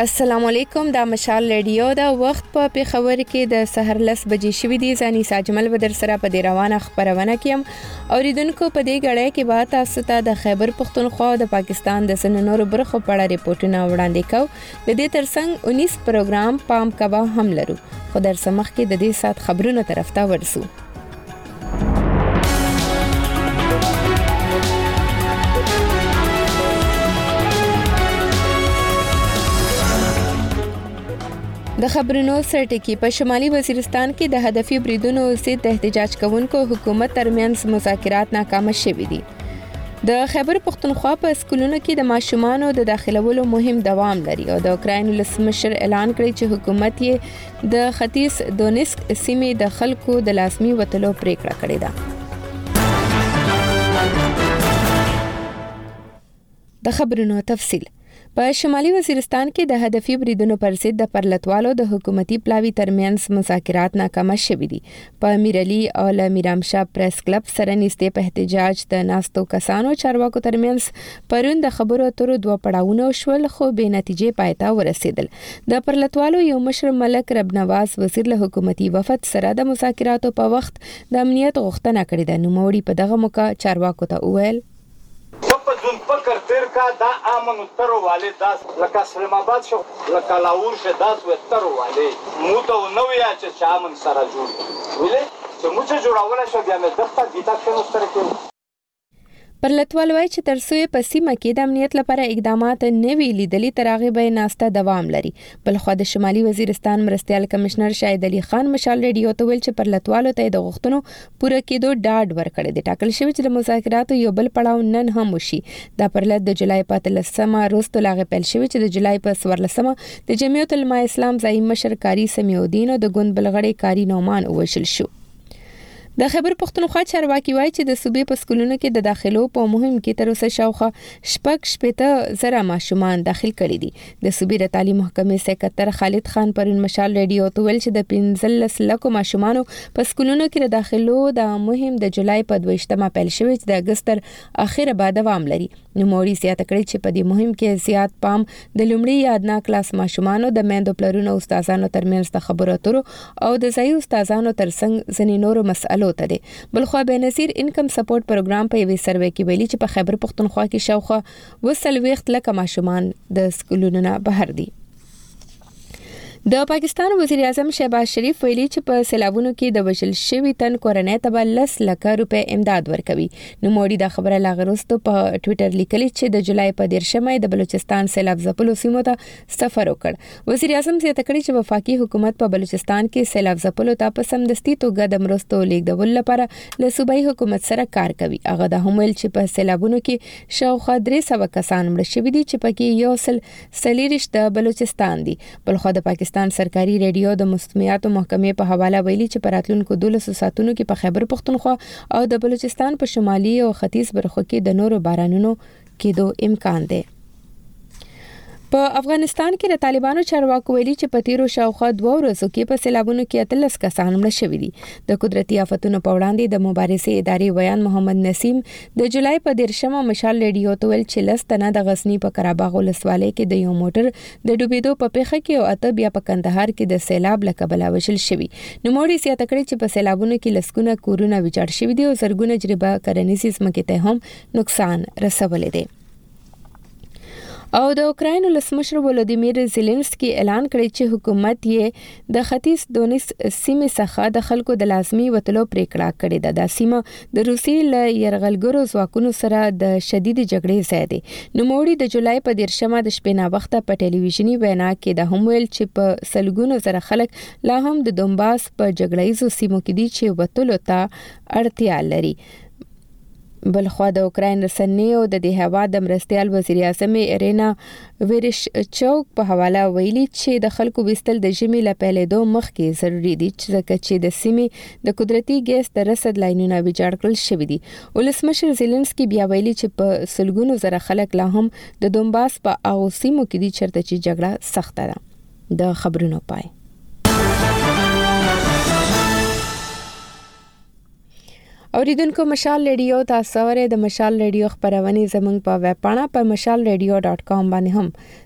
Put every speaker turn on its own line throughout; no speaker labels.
السلام علیکم. دا مشال رادیو دا وخت په پیښور کې د سحر 10 بجې شوې دي. ځاني ساجمل بدر سره په دې روانه خبرونه کیم. اوریدونکو په دې غړې کې به تاسو ته د خیبر پختونخوا او د پاکستان د سننورو برخو په اړه ریپورتونه وړاندې کوو. د دې ترڅنګ 19 پروګرام پام کبا هم لرو. خو در سمخ کې د دې سات خبرونه طرف ته ورسو. د خبرونو سرټکی په شمالي وزیرستان کې د هدفي بریدونو ضد احتجاج کوونکو حکومت ترمنځ مذاکرات ناکامه شوي دي. د خیبر پختونخوا په سکولونو کې د ماشومانو د داخلولو مهم دوام لري او د اوکراین ولسمشر اعلان کړی چې حکومت یې د ختیځ دونیسک سیمې د خلکو د لازمي وتلو پریکړه کړې ده. د خبرونو تفصیل په شمالي وزیرستان کې د هدفي بریدونو پر ضد د پرلتوالو د حکومتي پلاوي ترمنځ مذاکرات ناکامه شوي دي. په میرعلي او میرامشاه پریس کلب سره نږدې په احتجاج د ناستو کسانو چارواکو ترمنځ پرون د خبرو اترو دوه پړاوونه شول خو بې نتیجې پای ته ورسېدل. د پرلتوالو یو مشر ملک رب نواز وزیر له حکومتي وفد سره د مذاکراتو په وخت د امنیت غوښتنه کړې ده. نوموړي په دغه موقع چارواکو ته وویل
زون فکر تیر کا دا امن تر والے داس لکه اسلام آباد شو لکه لاهور شه داس و تر والے مو ته نو یا چې امن سره جوړ ویلې چې مو چې جوړاوله شو بیا مې دغه دیتا کې مستر کې
پرلتوال وایي چې ترڅو په سیمه کې د امنیت لپاره اقدامات نه وی لیدلي تر هغه به ناسته دوام لري. بل خو د شمالي وزیرستان مرستيال کمشنر شاهد علي خان مشال رادیو ته ویل چې پرلتوالو ته د غوښتنو پوره کېدو ډاډ ورکړی دی. ټاکل شوی چې د مذاکراتو یو بل پړاو نن هم وشي. دا پرلت د جولای په 13مه روز لاغه پیل شوی چې د جولای په 14مه د جمعیت العلماء اسلام زعیم مشر کاری سمیع الدین او د ګوند بلغړی کاری نومان وشل شو. د خیبر پختونخوا چارواکي وایي چې د صوبې په سکولونو کې د داخلو په مهم کې تر اوسه شاوخوا 6.7 ماشومان داخل کړي دي. د صوبې د تعلیم محکمې سکرټر خالد خان پرون مشال رادیو ته ویل چې د 15 لکو ماشومانو په سکولونو کې د داخلو د مهم د جولای په 22مه پیل شوی چې د اگست تر اخره به دوام لري. نوموړي زیاته کړې چې په دې مهم کې زیات پام د لومړي یادنا کلاس ماشومانو د میندو پلرونو استادانو ترمنځ د خبرو اترو او د ځایي استادانو ترڅنګ ځینې نورو مسایلو ته دي. بلخو بنظیر انکم سپورټ پروګرام په یوې سروې کې ویلي چې په خیبر پختونخوا کې شاوخوا 20 لکه ماشومان د سکولونو نه بهر دي. د پاکستان وزیر اعظم شهباز شریف ویلي چې په سیلابونو کې د وژل شوي تن کورنۍ ته 10 لکه روپے امداد ورکوي. نوموړي دا خبره لاغروستو په ټوئیټر لیکلي چې د جولای په 13مه د بلوچستان سیلاب ځپلو سیمو ته سفر وکړ. وزیر اعظم زیاته کړې چې وفاقي حکومت په بلوچستان کې سیلاب ځپلو ته په سمدستي توګه د مرستو لیږدول لپاره له صوبایي حکومت سره کار کوي. هغه د همول چې په سیلابونو کې شاوخوا 300 کسان مړ شوي دي چې پکې 140 د بلوچستان دي. بلخو د پاکستان سرکاري رادیو د مستمیاتو محکمې په حواله ویلي چې په راتلونکو 12 ساعتونو کې په خیبر پختونخوا او د بلوچستان په شمالي او ختیځ برخو کې د نورو بارانونو کېدو امکان دی. په افغانستان کې د طالبانو چارواکو ویلي چې په تیرو شاوخوا 2 ورځو کې په سیلابونو کې 13 کسان مړه شوي دي. د قدرتي آفتونو په وړاندې د مبارزې ادارې ویان محمد نسیم د جولای په 13مه مشال رادیو ته ویل چې 10 تنه د غزنی په قرهباغ ولسوالۍ کې د یو موټر د ډوبېدو په پیښه کې او اته بیا په کندهار کې د سیلاب له کبله وژل شوي. نوموړي زیاته کړې چې په سیلابونو کې لسګونه کورونه ویجاړ شوي دي او زرګونه جریبه کرنیزې ځمکې ته هم نقصان رسولی دی. او د اوکراین ولسمشر ولودیمیر زيلنسکي اعلان کړی چې حکومت یې د ختیځ دونیس سیمې څخه د خلکو د لازمي وتلو پریکړه کړې ده. د سیمه د روسي له يرغلګرو ځواکونو سره د شدید جګړې ځای دی. نوموړي د جولای په 13مه د شپې نا وخته په ټلویزیونی وینا کې د هم ویل چې په سلګونو زره خلک لا هم د دومباس په جګړهیزو سیمو کې دي چې وتلو ته اړتیا لري. بلخوا د اوکراین رسنیو د دې هوا د مرستيال وزیر اعظم ایرینا ویرشچوک په حواله ویلي چې د خلکو وستل د ژمي له پیلېدو مخکې ضروری دي چې د سیمې د قدرتي ګیس د رسد لاینونه ویجاړ کړل شوي دي. ولسمشر زيلنسکي بیا ویلي چې په سلګونو زره خلک لا هم د دومباس په هغو سیمو کې دي چیرته چې جګړه سخته ده. د خبرونو پای. اوریدونکو مشال رادیو تاسو ورې د مشال رادیو خبرونه زموږ په ویب پاڼه په mashalradio.com باندې هم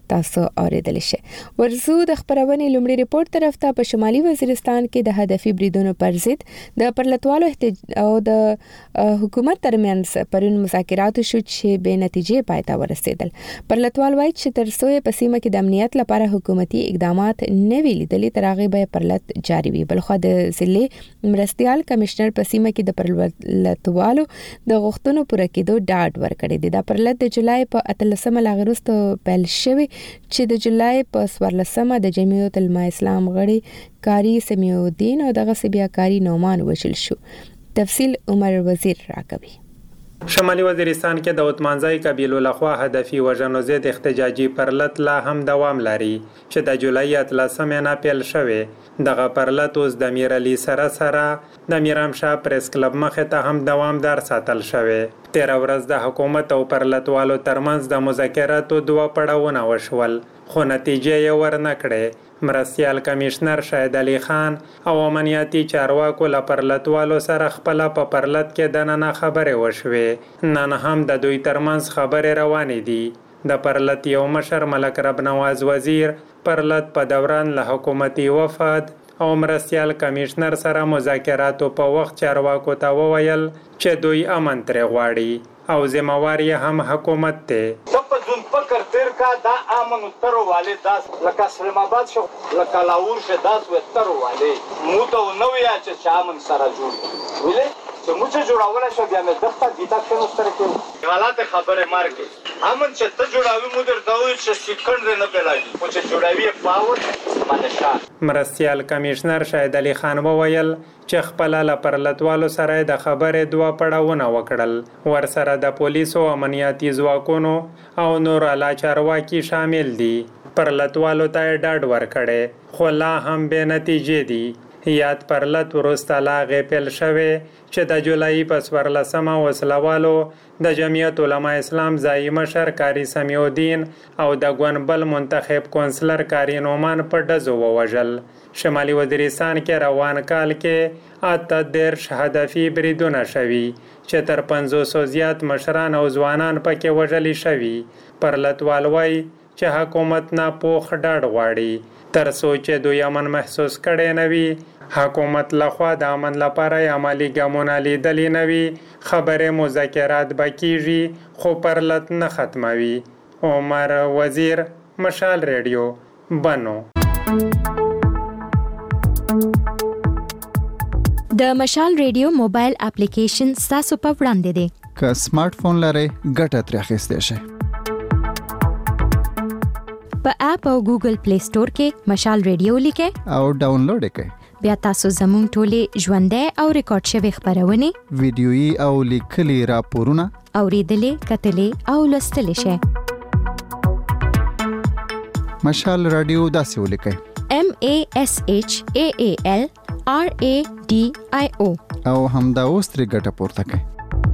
تاسو اوریدل شئ. ورزو د خبرونې لومړی ریپورت طرف ته په شمالي وزیرستان کې د هدفي بریدونو پر ضد د پرلتوالو او د حکومت ترمنځ پرون مذاکرات شو چې به نتیجې پای ته ورسېدل. پرلتوال وایي چې تر څو په سیمه کې د امنیت لپاره حکومتي اقدامات نه وی لیدلي تر هغه به پرلت جاری وي. بلخو د ضلع مرستيال کمشنر په سیمه کې د پرلتوالو د غوښتنو پوره کېدو ډاډ ورکړی دی. دا پرلت د جولای په 13 لاغروست پیل شوی چې د جولای په 14 د جمعیت العلماء اسلام غړي کاری سمیع الدین او دغه سبیا کاری نومان وشل شو. تفصیل عمر وزیر راکوي.
شمالي وزیرستان کې د عثمانزای قبیلو لخوا هدفي وژنو ضد احتجاجي پرلت لا هم دوام لري چې د جولای 13 نه پیل شوی. دغه پرلت اوس د امیر علي سره د میرامشاه پریس کلب مخې ته هم دوامدار ساتل شوی. 13 ورځ د حکومت او پرلتوالو ترمنځ د مذاکراتو دوه پړاوونه وشول خو نتیجه یې ورنکړې. مرستيال کمشنر شاهد علي خان او امنیتي چارواکو له پرلتوالو سره خپل په پرلت کې د نن خبرې وشوې. نن هم د دوی ترمنځ خبرې روانې دي. د پرلت یو مشر ملک رب نواز وزیر پرلت په دوران له حکومتي وفد او مرستيال کمشنر سره مذاکراتو په وخت چارواکو ته وویل چې دوی امن ترې غواړي او ذمہوار یې هم حکومت ته.
فکر تیر کا دا امن اترو والے داس لکه اسلام آباد شو لکه لاور شه داس و اترو والے مو ته نو یا چې امن سره جوړ ویلې چې مو چې جوړاوله شو بیا مې دغه دیتا کې مستر کې حالات خبره مارکه امن چې ته جوړاوي مو درته وي چې سکند نه بلاږي او چې جوړاوي پاور باندې
مرستيال کمشنر شاهد علي خان وویل چې خپل له پرلتوالو سره د خبرې دوه پړاوونه وکړل. ورسره د پولیسو امنیتي ځواکونو او نور اعلی چارواکي شامل دي. پرلتوالو ته ډاډ ورکړي خو لا هم به نتیجې دي. یاد پرلت ورسته لاغې پیل شوی چې د جولای په 14 وسلوالو د جمعیت العلماء اسلام ځای مشر کاری سمیع الدین او د ګونبل منتخب کونسلر کاری نومان په ډزو ووژل. شمالي وزیرستان کې روان کال کې 18 هدفي بریدونه شوي چې تر 500 زیات مشران او ځوانان پکې وژل شوي. پرلتوال وایي چې حکومت نه پوخ ډاډ غواړي تر څو چې دوی امن محسوس کړي نه وي. حکومت لخوا د امن لپاره عملی ګامونه لیدلې نه وي. خبرې مذاکرات بکیږي خو پرلت نه ختموي. عمر وزیر، مشال ریډیو، بنو.
د مشال ریډیو موبایل اپلیکیشن تاسو په وړاندې دی.
که سمارټ فون لرئ ګټه ترې اخیستی شئ.
په اپ او ګوګل پلی سٹور کې مشال ریډیو لیکئ
او ډاونلوډ یې کړئ.
بیا تاسو زموږ ټولې ژوندۍ او ریکارډ شوی خبرونه
ویډیويي او لیکلي راپورونه
اوریدلې کتلې او لوستلې شئ.
مشال رادیو داسې ولیکئ:
MASHAAL RADIO
او همدا اوس ترې ګټه پورته کړئ.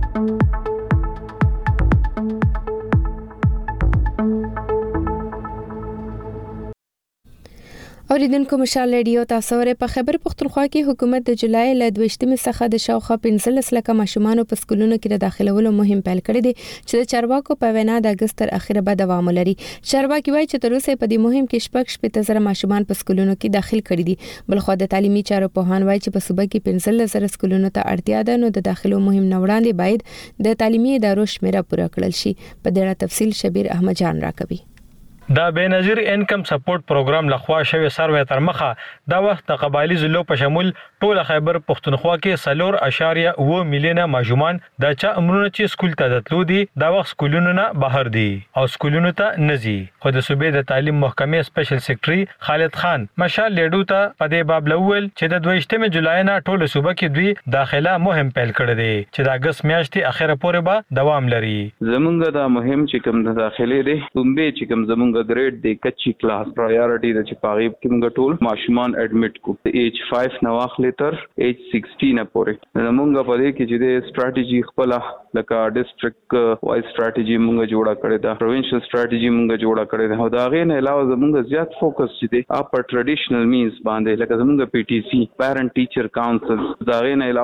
اوریدونکو مشال ریډیو تاسو ورې په خبر پختونخوا کې حکومت د جولای له 22 څخه د شاوخوا 15 لکه ماشومان په سکولونو کې د داخلولو مهم پیل کړی دی چې د چارواکو په وینا د اگست تر اخره به دوام لري. چارواکي وایي چې تر اوسه په دې مهم کې 15,000 ماشومان په سکولونو کې داخل کړي دي. بلخو د تعلیمي چارو پوهان وایي چې په صوبه کې 15,000 سکولونو ته اړتیا ده، نو د داخلو مهم نه وړاندې باید د تعلیمي ادارو شمیره پوره کړل شي. په دې اړه تفصیل شبیر احمد جان راکوي.
دا بنظیر انکم سپورټ پروګرام لخوا شوی سروې تر مخه دا وخت د قبایلی ضلعو په شمول ټول خیبر پختونخوا کې 4.9 میلیونه ماشومان د چا عمرونه چې سکول ته تللو دي دا وخت سکولونو نه بهر دي او سکولونو ته نزي. خو د صوبې د تعلیم محکمې سپیشل سیکریټري خالد خان مشال لیډو ته په دې باب لول چې د 22 جولای نه ټول صوبه کې دوی داخله مهم پیل کړی دی چې د اگست میاشتې اخره پورې به دوام لري.
زمونږ دا مهم چې کوم د داخلي دی کومبه چې کوم زمونږ ګریډ دی کچي کلاس پرایورټي د چې پاغي کومګ ټول ماشومان اډمیټ کو ایج 5 نو اخلي تر ایج 16 پورې. زمونږ په دې کې چې د سټریټجی خپل لکه ډیسټریکټ وایز سټریټجی مونږ جوړه کړې ده، پروینشل سټریټجی مونږ جوړه کړې ده. او دا غي نه علاوه زمونږ زیات فوکس چې دی اپ ټریډیشنل مینز باندې لکه زمونږ پی ټی سی پیرنټ ټیچر کاونسل دا غي نه علاوه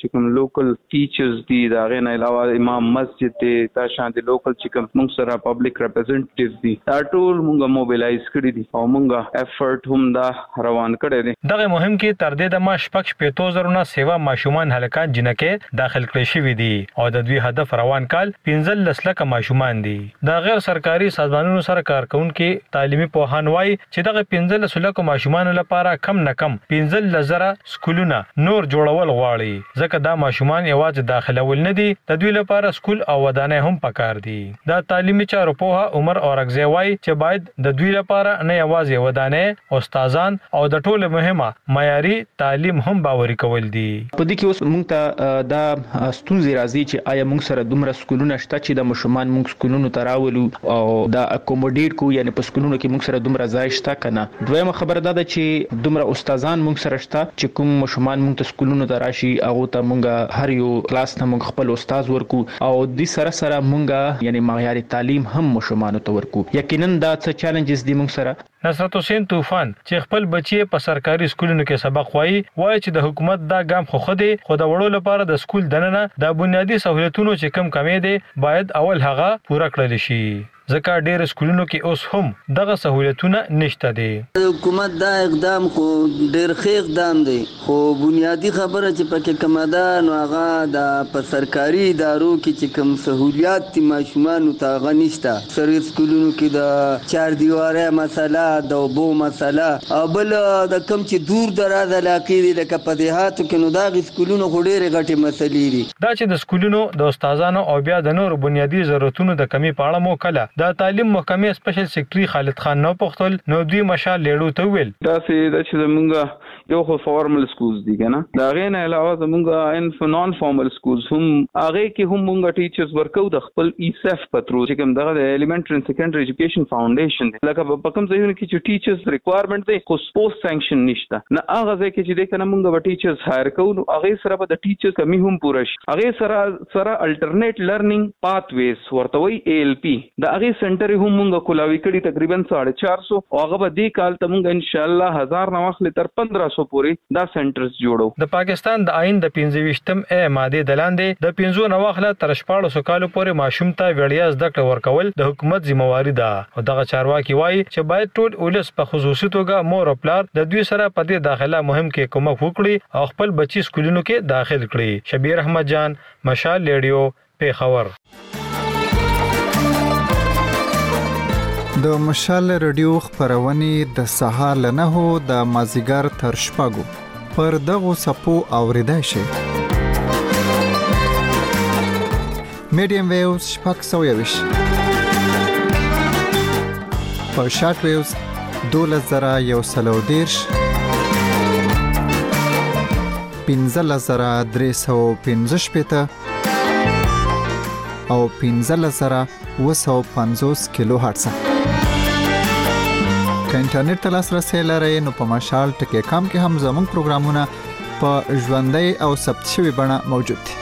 چې کوم لوکل ټیچرز دي دا غي نه علاوه امام مسجد دی دا شان دي لوکل چې کوم موږ سره پبلک ریپرزنټیټیوز دي دا ټول موږ موبیلایز کړی دي او موږ افورت هم دا روان کړی دي.
دغه مهم کې تر دې د ماشپک 5000 نه سیوا ماشومان هلکان جنکه داخل کړي شوی دي او د دوی هدف روان کال 15 لک ماشومان دي. دا غیر سرکاري سازمانونو سره کارکونکو تعلیمي پوهان وایي چې دغه 15 لک ماشومان لپاره کم نه کم 15,000 سکولونه نور جوړول غواړي ځکه دا ماشومان یوازې داخلول نه دي د دوی لپاره سکول او ودانۍ هم پکار دي. دا تعلیمي چارو پوها عمر اورغزی وایي چې باید د دوی لپاره نه یوازې ودانۍ استادان او د ټولو مهمه معیاري تعلیم هم باوري کول دي.
په دې کې اوس موږ ته دا ستونزې راځي چې آیا موږ سره دومره سکولونه شته چې د ماشومان موږ سکولونو ته راولو او دا اکوموډیټ کو یعنی په سکولونو کې موږ سره دومره ځای شته کنه. دویمه خبره ده چې دومره استادان موږ سره شته چې کوم ماشومان موږ ته سکولونو ته راشي هغه ته موږ هر یو کلاس ته موږ خپل استاد ورکو او د سره موږ یعنی معیاري تعلیم هم ماشومان ته ورکو. یقینا دا څه چیلنجز دي موږ سره.
نصرت حسین طوفان چې خپل بچي په سرکاري سکولونو کې سبق وایي چې د حکومت دا ګام خو دی خو د وړو لپاره د سکول دننه د بنیادی سہولتونو چې کم کمې دي باید اول هغه پوره کړل شي ځکه ډېر سکولونو کې اوس هم دغه سہولتونه نشته دي.
حکومت دا اقدام خو ډېر ښه اقدام دی خو بنیادی خبره چې پکې کومه ده نو هغه د په سرکاري ادارو کې چې کوم سہولیات دي ماشومانو ته هغه نشته. سري سکولونو کې د چار دیواره مسله د اوبو مسله او بل د کم چې دور دراز علاقې دي لکه په دیهاتو کې نو دغه سکولونو خو ډېرې غټې مسلې دي.
دا چې د سکولونو د استادانو او بیا د نور بنیادی ضرورتونو د کمی په اړه مو کله د تعلیم محکمې سپیشل سیکریټری خالد خان نو پختل نو دوی مشال لیړو ته ویل
دا چې زمونږ یو خو فارمل سکولز دي کنه دا غي نه علاوه زمونږ ان نان فارمل سکولز هم هغه کې هم مونږ ټیچرز ورکو د خپل ایسف پترو چې کوم دغه د ایلیمنټری اند سیکنډری ایجوکیشن فاونډیشن لکه په کوم ځایونه کې چې ټیچرز ریکوایرمنټ دی خو پوسټ سانکشن نشته نه هغه ځای کې چې د کنه مونږ به ټیچرز هایر کوو نو هغه سره به د ټیچرز کمی هم پوره شي. هغه سره الټرنیټ لرنینګ پاتویز ورته وی ALP د هغه سنټر هم مونږ کولاوي کړي تقریبا 450 او هغه به دې کال ته مونږ ان شاء الله 1000 نو اخلي تر 1500 پورې دا سنټرز جوړو.
د پاکستان د آئین د 25م ماده د لاندې د 15 نو اخله تر 1400 کال پورې ماشوم ته وړیا زده کړه ورکول د حکومت ذمہواری ده او دغه چارواکي وایي چې باید ټول ولس په خصوصي توګه مور او پلار د دوی سره په دې داخله مهم کې کومک وکړي او خپل بچي سکولونو کې داخل کړي. شبیر احمد جان مشال ریډیو پیښور.
د مشال رادیو خبرونه د سهار له 9 د مازیګر تر شپږو پر دغه سپو اوریدای شي. میډیم ویوز شپږ سویوش په شارټ ویوز 2113 15315 او 15750 کیلو هرتز. که انټرنیټ ته لاسرسي لرئ نو په مشال ټکی کام کې هم زموږ پروګرامونه په ژوندۍ او ثبت شوی بڼه موجود دي.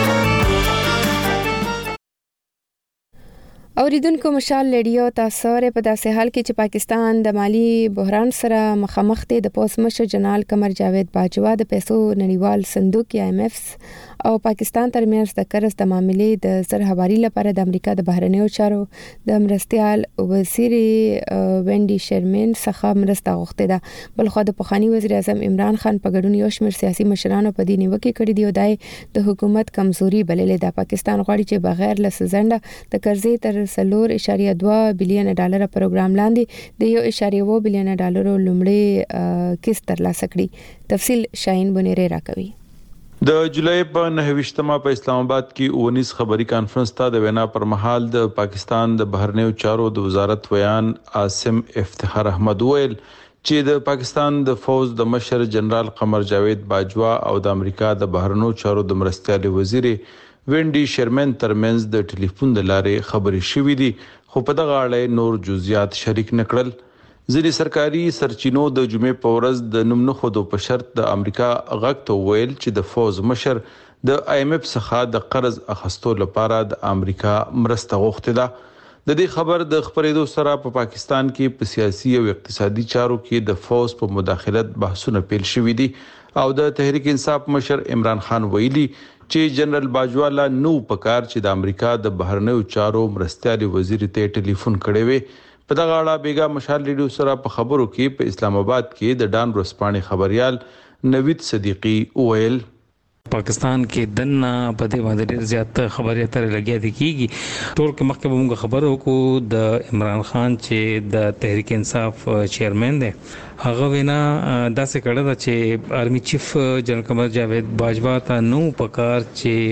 اوریدونکو مشال ریډیو تاسو په داسې حال کې چې پاکستان د مالی بحران سره مخامخ دی د پوس مشر جنرال قمر جاوید باجوا د پیسو نړیوال صندوق IMF او پاکستان ترمنځ د قرض د معاملې د زر حوالې لپاره د امریکا د بهرنیو چارو د مرستيال وزیر وینډي شرمن څخه مرسته غوښتې ده. بلخو د پخوانی وزیر اعظم عمران خان په ګډون یو شمېر سیاسي مشرانو په دې نیوکه کړې دی او د حکومت کمزوري بللې ده. پاکستان غواړي چې بغیر له سزنده د قرضې تر 4.2 بلین ډالر پروګرام لاندې د 1.2 بلین ډالر لومړی قسط ترلاسه کړي. تفصیل شاهین بنيري راکوي.
د جولای په 9 په اسلام آباد کې 19 خبري کانفرنس ته د وینا پر مهال د پاکستان د بهرنیو چارو د وزارت ویان عاصم افتخار احمد ویل چې د پاکستان د فوج د مشر جنرال قمر جاوید باجوا او د امریکا د بهرنیو چارو د مرستيال وزیر وینډي شرمن ترمنځ د ټلیفون د لارې خبرې شوې دي خو په دغه اړه نور جزئیات شریک نکړل. ځینې سرکاري سرچینو د جمعې په ورځ د نوم نه خودو په شرط د امریکا غږ ته ویل چې د فوز مشر د IMF څخه د قرض اخیستو لپاره د امریکا مرسته غوښتې ده. د دې خبر د خبرېدو سره په پاکستان کې په سیاسي او اقتصادي چارو کې د فوز په مداخلت بحثونه پیل شوې دي او د تحریک انصاف مشر عمران خان ویلي چې جنرال باجوالا نو پکار چې د امریکا د بهرنیو چارو مرستيالي وزیر ته ټلیفون کړی وي. په دغه اړه بیګا مشال ریډیو سره په خبرو کې په اسلام آباد کې د ډان ورسپانې خبريال نوید صدیقی ویل
پاکستان کې دنه په دې باندې ډېر زیات خبرې اترې لګیا دي کیږي. ټول کې مخکې موږ خبرو کو د عمران خان چې د تحریک انصاف چیرمن دی هغه وینا داسې کړه دا چې آرمي چیف جنرال قمر جاوید باجوا ته نو پکار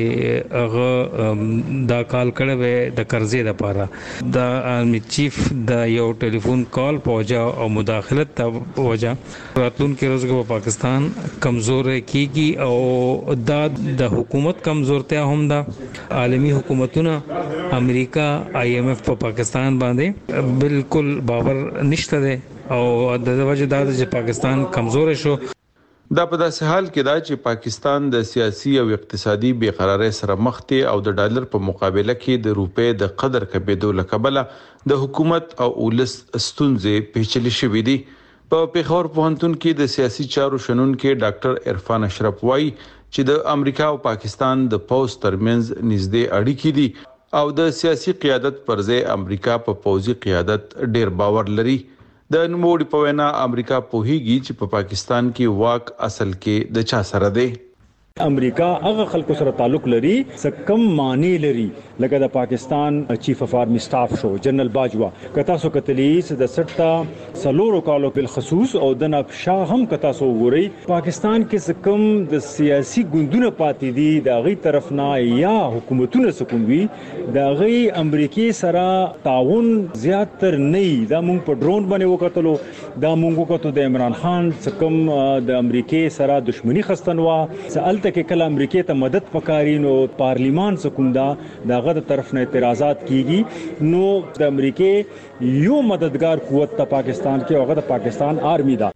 چې هغه دا کال کړه د قرضې لپاره د آرمي چیف د یو ټلیفون کال پوجا او مداخلت ته وجه راتلونکي روزګه په پاکستان کمزور کیږي او دا د حکومت کمزورتیا هم دا عالمی حکومتونه امریکا IMF په پاکستان باندې بالکل باور نشته ده او د وجه دا چې پاکستان کمزور شو.
دا په داسې حال کې دا چې پاکستان د سیاسي او اقتصادي بیقراری سره مخ دی او د ډالر په مقابله کې د روپې د قدر کمېدو لکبله د حکومت او ولس ستونزې پیچلې شوې دي. په پیښور پوهنتون کې د سیاسي چارو شنونکو ډاکټر عرفان اشرف وايي چې د امریکا او پاکستان د پوز ترمنځ نږدې اړیکې دي او د سیاسي قیادت پر ځای امریکا په پوزي قیادت ډیر باور لري. د نوموړي په وینا امریکا پوهیږي چې په پاکستان کې واک اصل کې د چا سره دی.
امریکا هغه خلکو سره تعلق لري چې کم معنی لري لکه د پاکستان چیف اف آرمی سټاف شو جنرال باجوا کتا سو کتلیس د سټا سلورو کالو په خصوص او د نبشاه هم کتا سو ګوري پاکستان کې کم د سیاسي ګوندونه پاتې دي د غي طرف نه یا حکومتونه سکون وي د غي امریکای سره تعاون زیات تر نه دا مونږ په ډرون باندې وکټلو دا مونږ وکټو د عمران خان څخه د امریکای سره دښمنی خستنوا سالته کې کله امریکای ته مدد پکاري نو پارلیمان سکوندا دغه طرف نه اعتراضات کیږي نو د امریکای یو مددگار قوت ته پاکستان کې هغه د پاکستان آرمی دا.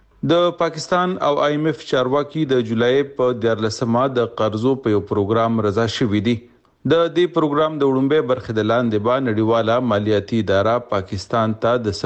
د پاکستان او IMF چارواکي د جولای په 14مه د قرضو په یو پروګرام رضا شوی دی. د دې پروګرام د وړاندې برخې د لاندې با نړیواله مالیاتي اداره پاکستان ته د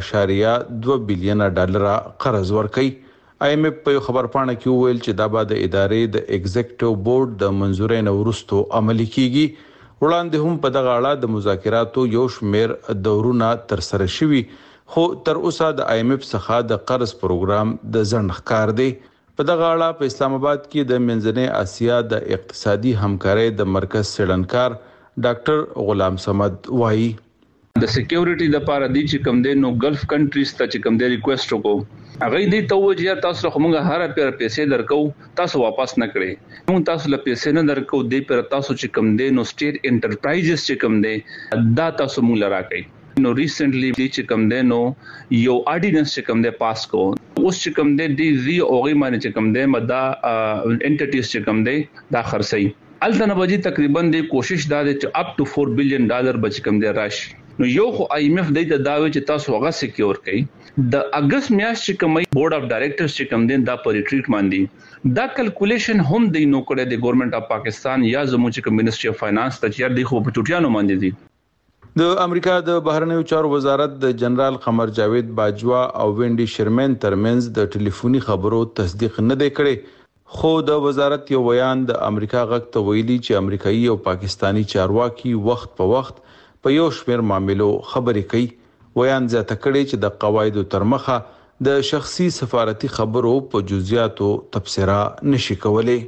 4.2 بلین ډالر قرض ورکړي. IMF په خبر پاڼه کې ویل چې دا به د ادارې د ایگزیکټیو بورډ د منځورۍ نه وروسته عملي کیږي. وړاندې هم په دغه اړه د مذاکراتو یو شمېر دورونه تر سره شوي خو تر اوسه د IMF څخه د قرض پروګرام د ځنډ ښکار دی. په دغه اړه په اسلام آباد کې د منځنۍ اسیا د اقتصادي همکارۍ د مرکز سړنکار ډاکټر غلام صمد وایي
د سکیورټي د لپاره دي چې کوم دي نو ګلف کنټریز ته چې کوم دي ریکوست وکړو هغه دې توجه تاسو خو موږ هر پیر پیسې درکو تاسو واپس نه کړئ موږ تاسو له پیسې نه درکو دې پر تاسو چې کوم دي نو سټیټ انټرپرایزز چې کوم دي دا تاسو موږ لرا کوي. نو ریسنټلی چې کوم دي نو یو اورډیننس چې کوم دي پاس کو اوس چې کوم دي دی اوغي باندې چې کوم دي مدا انټیټیز چې کوم دي دا خرڅي الته بجې تقریبا د کوشش دا چې اپ ټو 4 بلین ډالر بچ کوم دي راشي. نو یو خو IMF د داوی چې تاسو هغه سکیور کړئ د اگست میاشت چې کومي بورډ اف ډایریکټرز چې کوم دین دا پر ټریټ باندې دا کیلکولیشن هم دی نو کړی د ګورنمنت اف پاکستان یا زموږ چې منیسټری اف فاینانس ته چې دی خو په ټوټیانو باندې دي.
د امریکا د بهرنیو چارو وزارت د جنرال قمر جاوید باجوا او وینډي شرمن ترمنځ د ټلیفوني خبرو تصدیق نه دی کړی خو د وزارت یو بیان د امریکا غږ ته ویلي چې امریکایي او پاکستانی چارواکي وخت په وخت په یو شمېر معاملو خبرې کوي. ویان زیاته کړي چې د قواعدو تر مخه د شخصي سفارتي خبرو په جزئیاتو تبصره نشي کولای.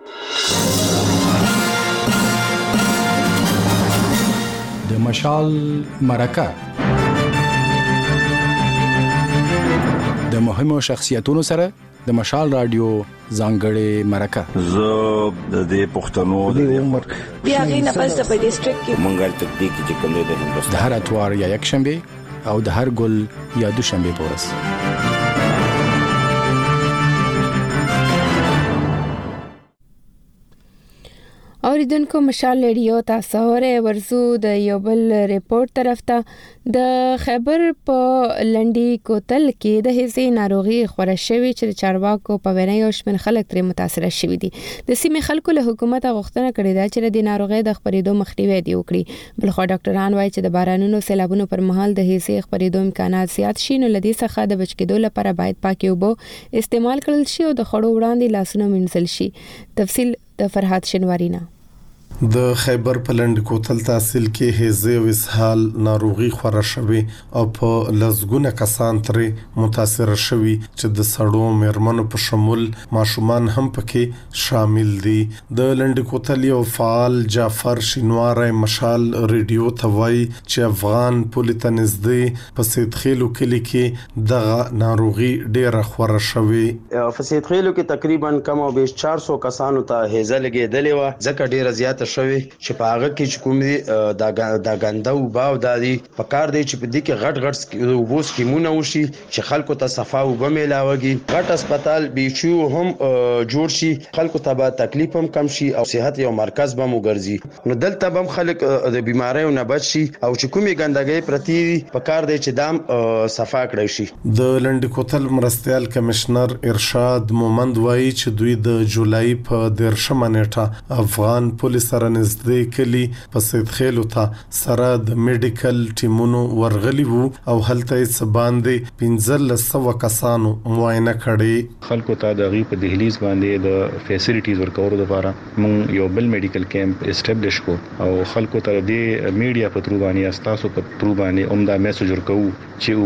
د مشال مرکه د مهمو شخصیتونو سره د مشال رادیو ځانګړې مرکه
زه د دې پښتنو د عمر
بیا غینه پس په ډیسټریکټ کې
منګل تکتیک چې کوم د هندوستان
د هر اتوار یا یک شنبه او د هر ګل یا دوشنبه پورس
اوریدونکو مشال ریډیو تاسو ورزو د یو بل ریپورت طرف ته د خیبر په لنډي کوتل کې د هیزې ناروغي خوره شوی چې چارواکو په وینا یو شمېر خلک ترې متاثر شوي دي. د سیمې خلکو له حکومت غوښتنه کړې ده چې د ناروغي د خپرېدو مخنیوي دی وکړي. بلخو ډاکټران وایي چې د بارانونو سیلابونو پر مهال د هیزې خپرېدو امکانات زیات شي، نو لدې څخه د بچ کېدو لپاره باید پاکې اوبه استعمال کړل شي او د خړو وړاندې لاسونه مینځل شي. تفصیل د فرحات شنوارینا.
د خیبر په لنډ کوتل تحصیل کې هیزې او اسهال ناروغي خوره شوی او په لزګونه کسان ترې متاثر شوی چې د سړو میرمنو په شمول ماشومان هم پکې شامل دي. د لنډ کوتل یو فعال جعفر شینواری مشال ریډیو ته وایي چې افغان پولیس نږدې په سیدخیلو کلی کې د ناروغي ډیره خوره شوی.
په سیدخیلو کې تقریبا کم او بیش 400 کسانو ته هیزه لګېدلې و، ځکه ډیره زیاته شوی چې په هغه کې چې کوم دي د ګنده او باو دادي په کار دی چې په دې کې غټ وبو سکیمونه وشي چې خلکو ته صفا او بملاوږي، غټ هسپتال بیچو هم جوړ شي، خلکو ته به تکلیف هم کم شي او صحت یو مرکز به وګرځي. نو دلته به خلک د بیماریو نه بچ شي او چې کومي ګندګي پرتی په کار دی چې دام صفا کړی شي.
د لنډ کوتل مرستيال کمشنر ارشاد مومند وایي چې دوی د جولای په 13 نیټه افغان پولیس سره نږدې کلی په سیدخیلو ته سره د میډیکل ټیمونو ورغلي وو او هلته یې باندې 1500 کسانو معاینه کړي.
خلکو ته د غي په دهلیز باندې د فیسیلیټیز ورکولو لپاره موږ یو بل میډیکل کیمپ اسټابلیش کو او خلکو ته د میډیا په ترو باندې استاسو په ترو باندې عمده میسج ورکو چې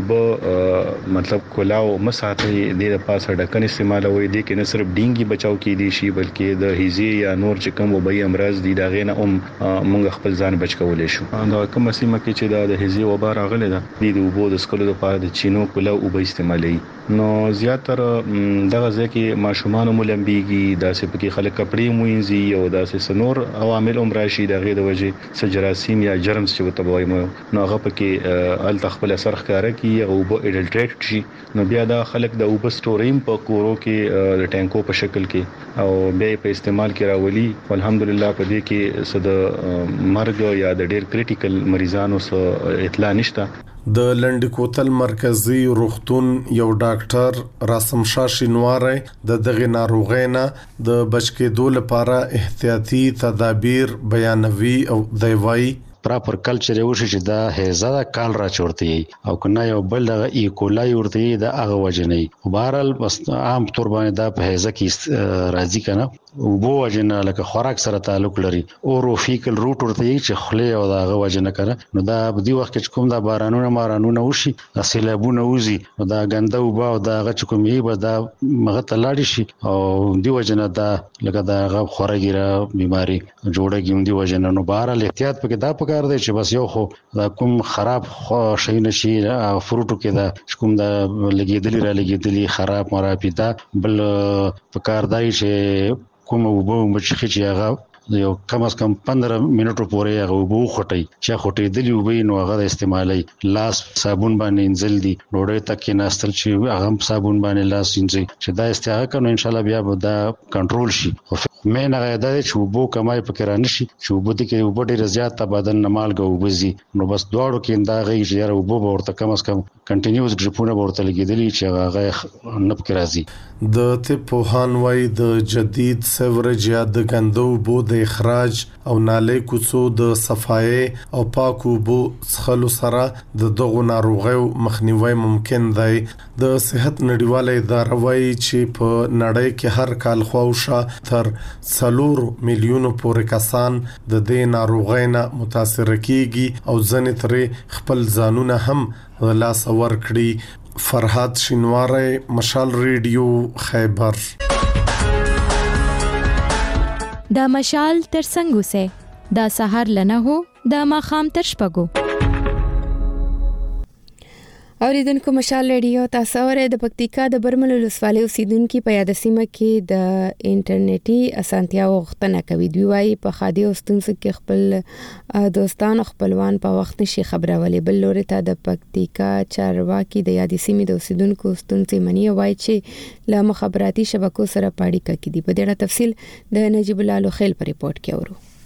وب مطلب کولاو مساته د پاسه ډکن استعمالوي دي کې نه صرف ډینګي بچاو کې دي شي بلکې د هیزي یا نور چې کوم وبای امراض دي دا غینه مونږ خپل ځان بچ کولای شو. دا کوم سیمه کې چې د هیزي وبا راغله ده د وبو د سکلو لپاره د چینو کولا او به استعمالي نو زیاتره دغه ځکه ماشومان مولمبيږي داسې پکې خلک کپړې موینځي او داسې سنور عوامل راشي دغه د وجه سجراسیم یا جرمز چې وتبوي نو هغه پکې ال تخپل اثر ښکارا کی او به اډلټریټ شي نو بیا دا خلک د اوب سټوریم په کورو کې د ټانکو په شکل کې او بیا په استعمال کې راولي. الحمدلله په دې کې صد مرګ یا د ډېر کریټیکل مریضانو سره اطلاع نشته.
د لنډ کوتل مرکزی روغتون یو ډاکټر راسم شاه شینواری د دغه ناروغۍ نه د بچ کېدو لپاره احتیاطي تدابیر بیانوي او دی وایي
پراپر کلچر یو شي چې دا هیزه دا کال را چورتي او کنه یو بل د ایکولای ورته د هغه وجنې او بهرال بس عام طور باندې دا په هیزه کې راځي کنه او بو وجنه لکه خوراک سره تعلق لري او روفیکل روټ ورته چې خله او دا هغه وجنه کړه نو دا په دې وخت کې کوم دا بارانونه وشي سیلابونه وزي نو دا ګنده او با دا هغه چې کوم یې به دا مغه تلاړي شي او دی وجنه دا لکه دا هغه خورګیره بیماری جوړه دی وجنه نو بهرال احتیاط پکې دا کار دی چې بس یو خو دا کوم خراب شي نشي فروټو کې دا کوم دا لګیدلی خراب مرابي دا بل په کار دی چې کوم وبو مچخي چې هغه یو کم از کم 15 منټو پورې هغه وبو خټي چې خټي دلی وبې نو هغه استعمالي لاس صابون باندې انځل دي ډوډۍ تک نه استل چې هغه صابون باندې لاس انځي چې دا استعمال کنو ان شاء الله بیا به دا کنټرول شي. مې نه غواړم چې وبو کمای پکې را نشي چې وبو دې کې وبو ډېر زیات بدن نمال غو وبزي نو بس دواړو کې دا غي چې یاره وبو ورته کم از کم کنټینیوس ګریپونه ورته لګیدلی چې هغه نه پکې راځي.
د طبوهان وای د جدید سیورج یا د ګندو بو د اخراج او نالې کوڅو د صفای او پاکو بو څخلو سره د دغه ناروغیو مخنیوي ممکن دی. د صحت نړیواله اداره وایي چې په نړۍ کې هر کال خواوشه تر 4 میلیونو پورې کسان د دې ناروغۍ نه متاثر کیږي او ځنې ترې خپل ځانونه هم لاس ور کړی. فرحات شینواری مشال ریډیو خیبر.
دا مشال تر څنګه سه دا سحر لنه هو دا ماخام تر شپګو.
اوریدونکو مشال ریډیو تاسو ورې د پکتیکا د برمل ولسوالۍ اوسیدونکو په یاد سیمه کې د انټرنیټي اسانتیا غوښتنه کوي. دوی وايي په خادي اوستونسو کې خپل دوستان خپلوان په وخت نشي خبرولې. بل لوري ته د پکتیکا چارواکي د یاد سیمې د اوسیدونکو ستونزې مني وایي چې له مخابراتي شبکو سره پاړیکه کې دي. په دې اړه تفصیل د نجیب الله لوخیل په ریپورت کې اورو.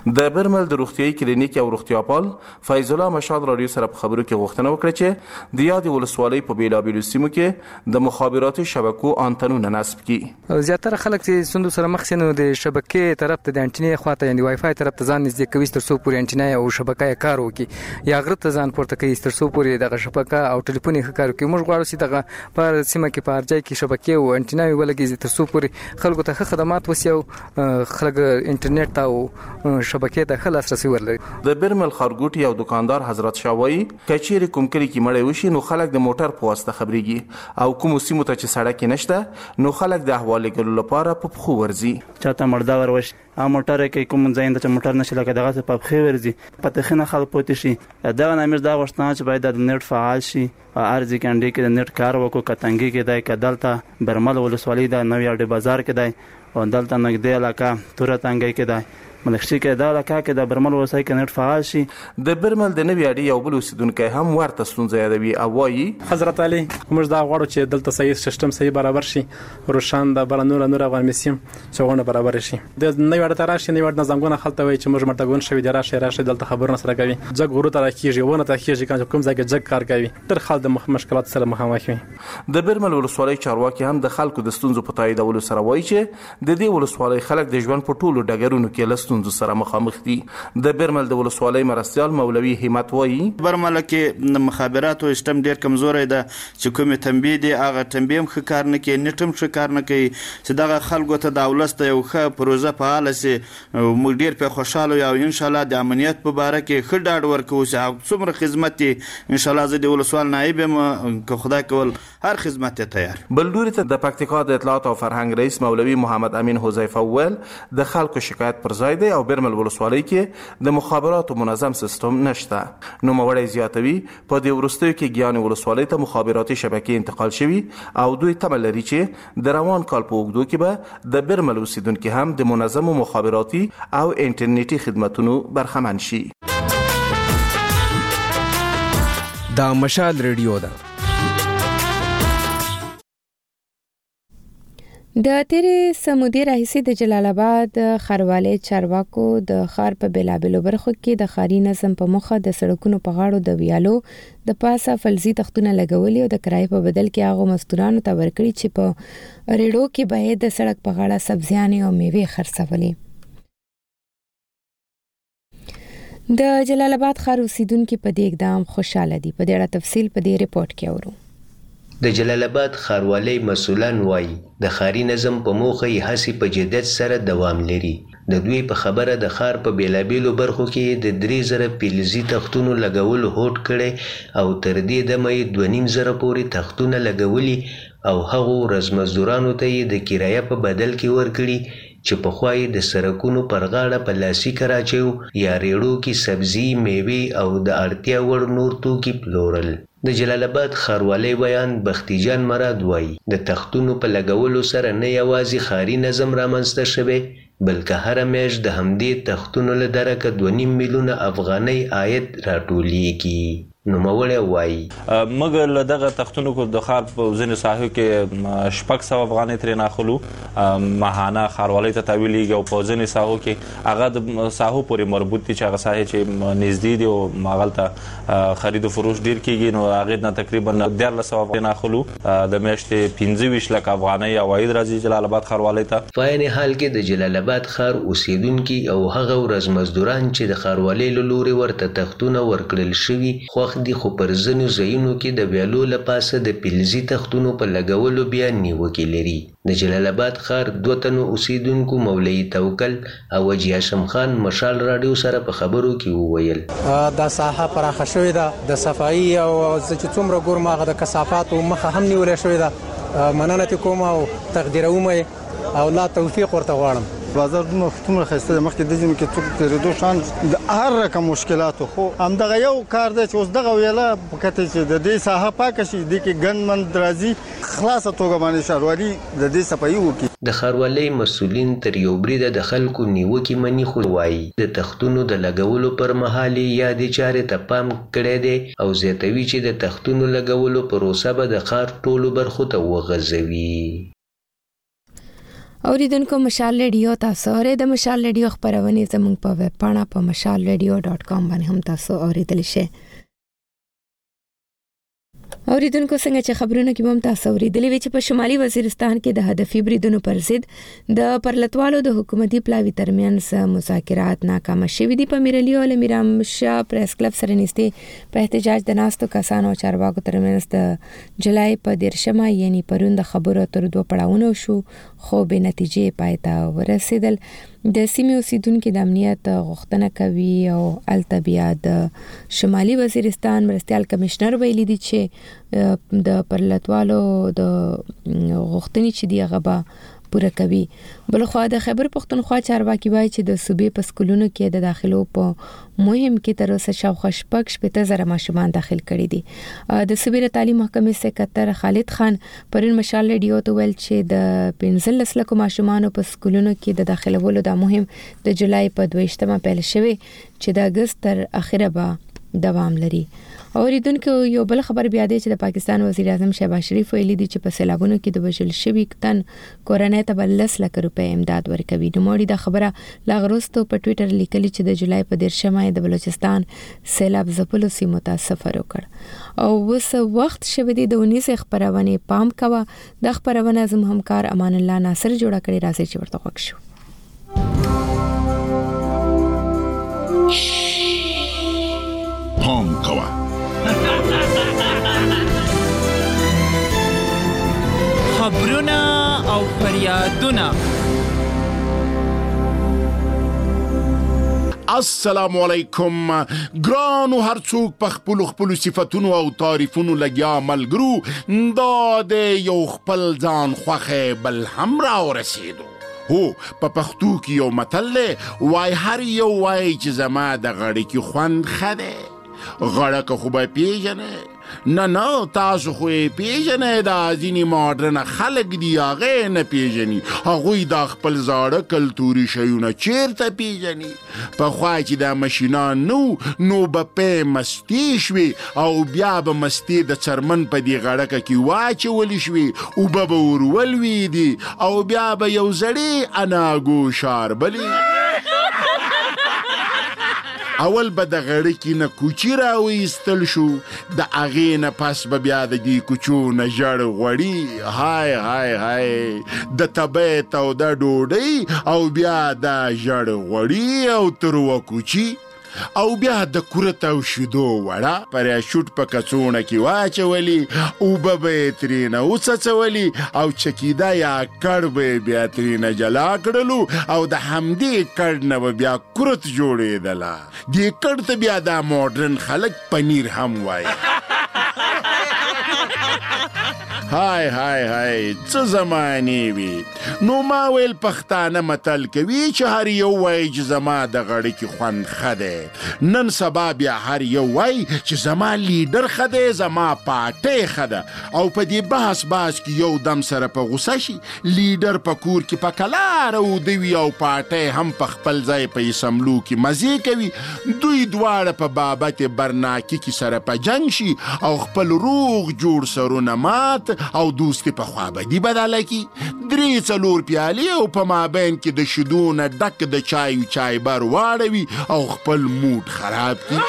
د برمل د روغتيایي کلینیک او روغتیاپال فیض الله مشال رادیو سره په خبرو کې غوښتنه وکړه چې د یاد ولسوالۍ په بیلابیلو سیمو کې د مخابراتي شبکو انټنونه نصب کړي.
زیاتره خلک چې سندو سره مخ سينو د شبکې طرف ته د انټینې خواته یعنی وای فای طرف ته ځان نږدې کوي تر څو پورې انټینې او شبکې کار وکړي یا غره ته ځان پورته کوي تر څو پورې دغه شبکه او ټلیفون یې کار کوي. موږ غواړو چې دغه پر سیمه کې په هر ځای کې شبکې او انټینې ولګي تر څو پورې خلکو ته خدمات وسیو خلک انټرنیټ او شبکې ته خلاص رسي ورلري.
د برمل خارګوټي او دکاندار حضرت شاوي کچيري کوم کلی کې مړی وشي نو خلک د موټر په واسطه خبريږي او کوم سیمو ته چې سړک نشته نو خلک د احوال ګلو لپاره په خو ورزي.
چاته مردا وروش ا موټر کې کوم ځای ته موټر نشي لکه دغه په خو ورزي پته خنه خل پوت شي دا نامیر دا غوښتنه چې باید د نت فعال شي ارزي کاندې کې د نت کار وکړو کتنګي کې دای کدلته برمل ولسوالۍ د نوې اډه بازار کې دای او دلته نګدې علاقہ تورتنګي کې دای ملخشي کې دا علاقہ کې د برمل وسای کې نت فعال شي.
د برمل د نوې اډې یو بل اوسیدونکو هم ورته ستونزې یادوي او وایي
حضرت علي موږ دا غواړو چې دلته صحیح سیستم صحیح برابر شي روشان د برنور افغان مسیم څنګه برابر شي د نوې اډه تراشي نوې اډه نظامونه خلته وي چې موږ مرتګون شوی د راشه دلته خبرونه سره کوي ځګ ورو تر کېږي ونه تر کېږي کوم ځای کې ځګ کار کوي تر خل د مشکلات سره مخامخ وي.
د برمل ولسوالۍ چارواکي هم د خلکو د ستونزو په تاییدولو سره وایي چې د دې ولسوالۍ خلک د ژوند په ټولو ډګرونو کې له ستونزو سره مخامخ دي. د برمل د ولسوالۍ مرستيال مولوي همت وایي
برمل کې مخابراتو سیستم ډیر کمزوري ده چې کومه تنبیه دي هغه تنبیه هم کار نه کوي نټم ښه کار نه کوي چې دغه خلکو ته د اولسته یو ښه پروژه فعال سي موږ ډیر په خوشاله یو ان شاء الله د امنیت په اړه کې ښه ډاډ ورکوو چې څومره خدمت ان شاء الله زه د ولسوال نائب که خدای کول هر خدمت تیار.
بلډوري ته د پکتیکا د اطلاعات او فرهنګ رئیس مولوي محمد امین حذیفه ول د خلکو شکایت پر ځای دی او برمل ولسوالۍ کې د مخابراتو منظم سیستم نشته. نو موړی زیاتوي په دې ورستیو کې ګیان ولسوالۍ ته مخابراتي شبکې انتقال شوي او دوی تمه لري چې د روان کال په اوږدو کې به د برمل اوسیدونکو هم د منظمو مخابراتي او انټرنیټي خدماتونو برخمن شي.
دا مشال ریډیو ده.
د تیرې سمودي راهیسې د جلال آباد ښاروالۍ چارواکو د ښار په بیلابیلو برخو کې د ښاري نظم په موخه د سړکونو په غاړو د ویالو د پاسه فلزي تختونه لګولي او د کرایې په بدل کې هغه مزدورانو ته ورکړي چې په ریډو کې باید د سړک په غاړه سبزیانې او میوې خرڅولې. د جلال آباد ښار اوسیدونکو په دې اقدام خوشاله دي. په دې اړه تفصیل په دې ریپورت کې اورو.
د جلال آباد ښاروالۍ مسؤلان وایي د ښاري نظم په موخه یې هڅې په جدیت سره دوام لري. د دوی په خبره د ښار په بیلابیلو برخو کې د 3000 فلزي تختونو لګولو هوډ کړی او تر دې دمه یې 2500 پورې تختونه لګولي او هغو ورځمزدورانو ته یې د کرایه په بدل کې ورکړي چې پخوا یې د سړکونو پر غاړه په لاسي کراچیو یا ریړو کې سبزي میوې او د اړتیا وړ نور توکي پلورل. د جلال آباد ښاروالۍ بیان بختي جان مراد وایي د تختونو په لګولو سره نه یوازې ښاري نظم رامنځته شوی بلکې هر میاشت د همدې تختونو له درکه 2.5 میلیونه افغانۍ عاید راټولیږي. نوموړی وایي
مګر له دغه تختونو کو د ښار په ځینو ساحو کې 600 افغانۍ ترې ناخلو ماهانه ښاروالۍ ته تحویلېږي او په ځینو ساحو کې هغه د ساحو پورې مربوط دي چې هغه ساحې چې نږدې دي او هغلته خرید و فروش ډیر کېږي نو هغې نه تقریبا 1300 افغانۍ ناخلو د میاشتې 25 لک افغانۍ عواید راځي جلال آباد ښاروالۍ ته.
په عین حال کې د جلال آباد ښار اوسیدونکي او هغه ورځمزدوران چې د ښاروالۍ له لوري ورته تختونه ورکړل شوي دي خو پر ځینو ځایونو کې د ویالو له پاسه د فلزي تختونو په لګولو بیا نیوکې لري. د جلال آباد ښار 2 تنو اوسیدونکو مولوي توکل او وجی هاشم خان مشال رادیو سره په خبرو کې وویل
دا ساحه پراخه شوې ده د صفایي او چې څومره ګورم هغه د کثافاتو مخه هم نیولې شوې ده. مننه کوم او تقدیروم او لا توفیق ورته غواړم.
بازار څومره خسته مخکې د ځینې کې څوک تیرېدو شان د هر رقم مشکلاتو خو همدغه یو کار دی چې اوس دغه ویله پکته چې د دې ساحه پاکه شي د کې ګندمن درازي خلاصه توګه باندې ښاروالي د دې صفایي وکړي.
د ښاروالۍ مسؤلین تر یو بریده د خلکو نیوکې مني خو وایي د تختونو د لګولو پر مهال یا د چارې ته پام کړی دی او زیاتوي چې د تختونو لګولو پروسه به د ښار ټولو برخو ته وغځوي.
اوریدونکو مشال ریډیو تاسو اورئ د مشال ریډیو خبرونه زموږ په ویب پاڼه په mashalradio.com باندې هم تاسو اوریدلی شئ. اوریدونکو څنګه چې خبرونه کې هم تاسو اوریدلی وی چې په شمالي وزیرستان کې د هدفي بریدونو پر ضد د پرلتوالو د حکومتي پلاوی ترمنځ مذاکرات ناکام شوي دي. په میرعلي او میرام شاه پریس کلب سره نږدې په احتجاج د ناستو کسانو او چارواکو ترمنځ د جولای په 13 یعنی پرون د خبرو اترو دوه پړاوونه شو خو به نتیجې پای ته ورسېدل. د سیمې اوسیدونکو د امنیت غوښتنه کوي او التبیا د شمالي وزیرستان مرستيال کمشنر ویلي دي چې د پرلتوالو د غوښتنې چې دی غبا پوره کوي. بلخوا د خیبر پختونخوا چارواکي وایي چې د صوبې په سکولونو کې د داخلو په مهم کې تر اوسه شاوخوا 15,000 ماشومان داخل کړي دي. د صوبې تعلیم محکمې سکرټر خالد خان پرون مشال ریډیو ته ویل چې د 15 لکو ماشومان په سکولونو کې د داخلولو د مهم د جولای په 22 پیل شوی چې د اگست تر اخره به دوام لري. اوریدونکو یو بل خبر بیا دی چې د پاکستان وزیر اعظم شهباز شریف ویلي دی چې په سیلابونو کې د وژل شوي تن کورنۍ ته 10 لک روپۍ امداد ورکوي. نو موري دا خبره لاغروستو په ټوئیټر لیکلي چې د جولای په 13 د بلوچستان سیلاب ځپلو سیمو ته سفر وکړ او وس وخت شوه دی د 19 خبرونه پام کوا. د خبرونه زم همکار امان الله ناصر جوړه کړی راځي چې ورته وښو.
پام کوا
خبرونه او فریادونه.
السلام علیکم ګرانو هر څوک په خپل صفاتونو او تعریفونو لګیا ملګرو دا د یو خپل ځان خوخه بل هم را ورسېدو. هو په پښتو کې یو متل وای هر یو وای چې زما د غړي کې خوند خده غړه که خو به پیژنه نه تاسو خو پیژنه دا ځینې ماډرن خلک دی هغه نه پیژني هغوی دا خپل زاړه کلتوري شیونه چیرته پیژني. پخوا چې دا ماشینان نو به په مستی شوي او بیا به مستی د څرمن په دې غړکه کې واچولی شوي اوبه به ورولوي دي او بیا به یو زړې اناګو شاربلي. اول به د غړکې نه کوچي راویستل شو د هغې نه پس به بیا د دې کوچو نه ژړ غوړي های های های د تبۍ توده ډوډۍ او بیا د ژړ غوړي او تروه کوچي او بیا د کورت او شیدو وړه پراشوټ په کڅوړه کې واچولي اوبه به یې ترېنه وڅڅولي او چکیده یا کړ به یې بیا ترېنه جلا کړلو او د همدې کړ نه به بیا کورت جوړېدله. دې کړ ته بیا دا ماډرن خلک پنیر هم وایي. های های های څه زمانې وي. نو ما ویل پښتانه متل کوي چې هر یو وایي چې زما د غړي کې خوند ښه دی. نن سبا بیا هر یو وایي چې زما لیډر ښه دی زما پارټۍ ښه ده او په دې بحث کې یو دم سره په غوسه شي لیډر په کور کې په کلاره اوده وي او پارټۍ هم په خپل ځای په اسمبلو کې مزې کوي. دوی دواړه په بابت برناکي کې سره په جنګ شي او خپل روغ جوړ سرونه مات او دوستي په خوابدي بدله کی. 3-4 پیالې او په مابین کې د شیدو نه ډک د چای بر واړوي او خپل موډ خراب کی.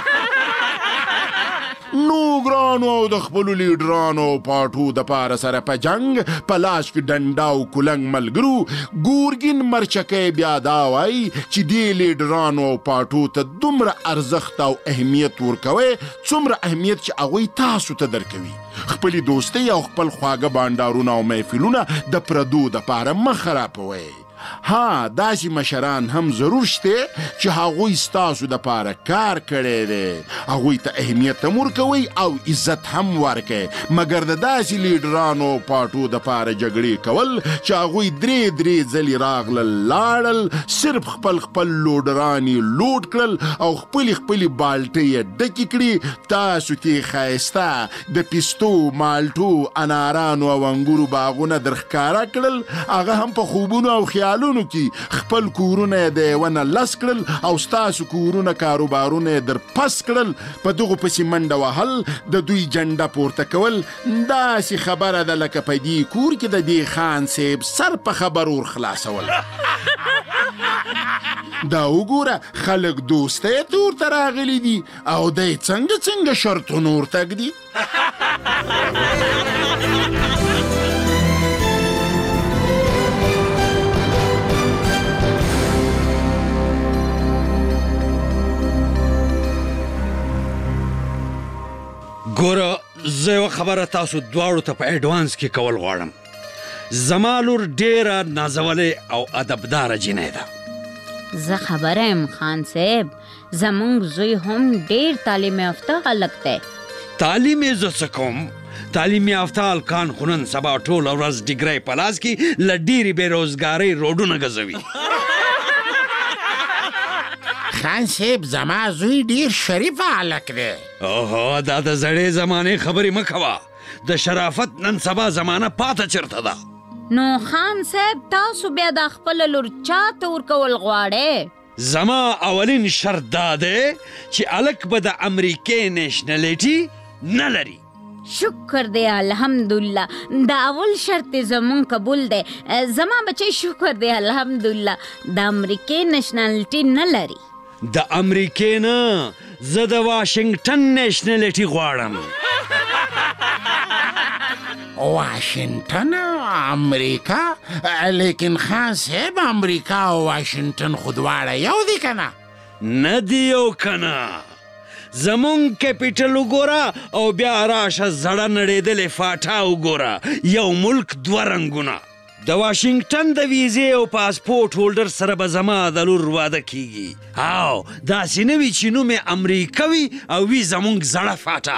نو ګرانو او د خپلو لیډرانو پاټو د پاره سره په جنګ په لاس کې ډنډا او کلنګ ملګرو ګورګین مرچکۍ بیا دا وایي چې دې لیډرانو او پاټو ته دومره ارزښت او اهمیت ورکوئ څومره اهمیت چې هغوی تاسو ته درکوي. خپلې دوستۍ او خپل خواږه بانډارونه او محفلونه د پردو د پاره مه خرابوئ. ها داسې مشران هم ضرور شته چې هغوی ستاسو د پاره کار کړی دی هغوی ته اهمیت هم ورکوئ او عزت هم ورکئ. مګر د داسې لیډرانو پاټو د پاره جګړې کول چې هغوی 3 ځلې راغلل لاړل صرف خپل لوډران یې لوډ کړل او خپلې بالټۍ یې ډکې کړي تاسو ته ښایسته د پیستو مالټو انارانو او انګورو باغونه در ښکاره کړل هغه هم په خوبونو او خیال کالونو کې خپل کورونه د ونه لس کړل او ستاسو کورونه کاروبارونه در پس کړل په دغو پسې منډه وهل د دوی جنډه پورته کول داسې خبره ده لکه په دې کور کې د دې خان صاحب سر په خبر ور خلاصول دا وګوره خلک دوستی تور ته راغلي دي او دی څنګه شرطونه ورته ږدي
ګوره زه یوه خبره تاسو دواړو ته په اډوانس کې کول غواړم زما لور ډېره نازولې او ادبداره جینۍ ده
زه خبره یم خان صاحب زمونږ زوی هم ډېر تعلیم یافته هلک دی
تعلیم یې زه څه کوم تعلیم یافته هلکان خو نن سبا ټوله ورځ ډیګری په لاس کې له ډېرې بېروزګارۍ روډونه ګزوي
خان صاحب زما زوی ډیر شریف هلک دی
اوهو دا د زړې زمانې خبرې مه کوه د شرافت نن سبا زمانه پاته چرته ده
نو خان صاحب تاسو بیا د خپله لور چاته ورکول غواړئ
زما اولین شرط دا دی چې هلک به د امریکې نیشنلیټي نه لري
شکر دی الحمدلله دا اول شرط زمون قبول دی زما بچی شکر دی الحمدلله د امریکې نشنالټي نه لري
د امریکې نه زه د واشنګټن نیشنلیټي غواړم
واشنگټن امریکا لیکن خان صاحب امریکا او واشنگټن خو دواړه یو دي کنه
نه دی یو کنه زمون کیپیټل وګوره او بیا راشه زړه نړېدلې فاټا وګوره یو ملک دوه رنګونه د واشنگټن د ویزې او پاسپورټ هولډر سره به زما د لور واده کیږي او داسې نه وي چې نوم یې امریکا وي او وي زمونږ زړه فاټا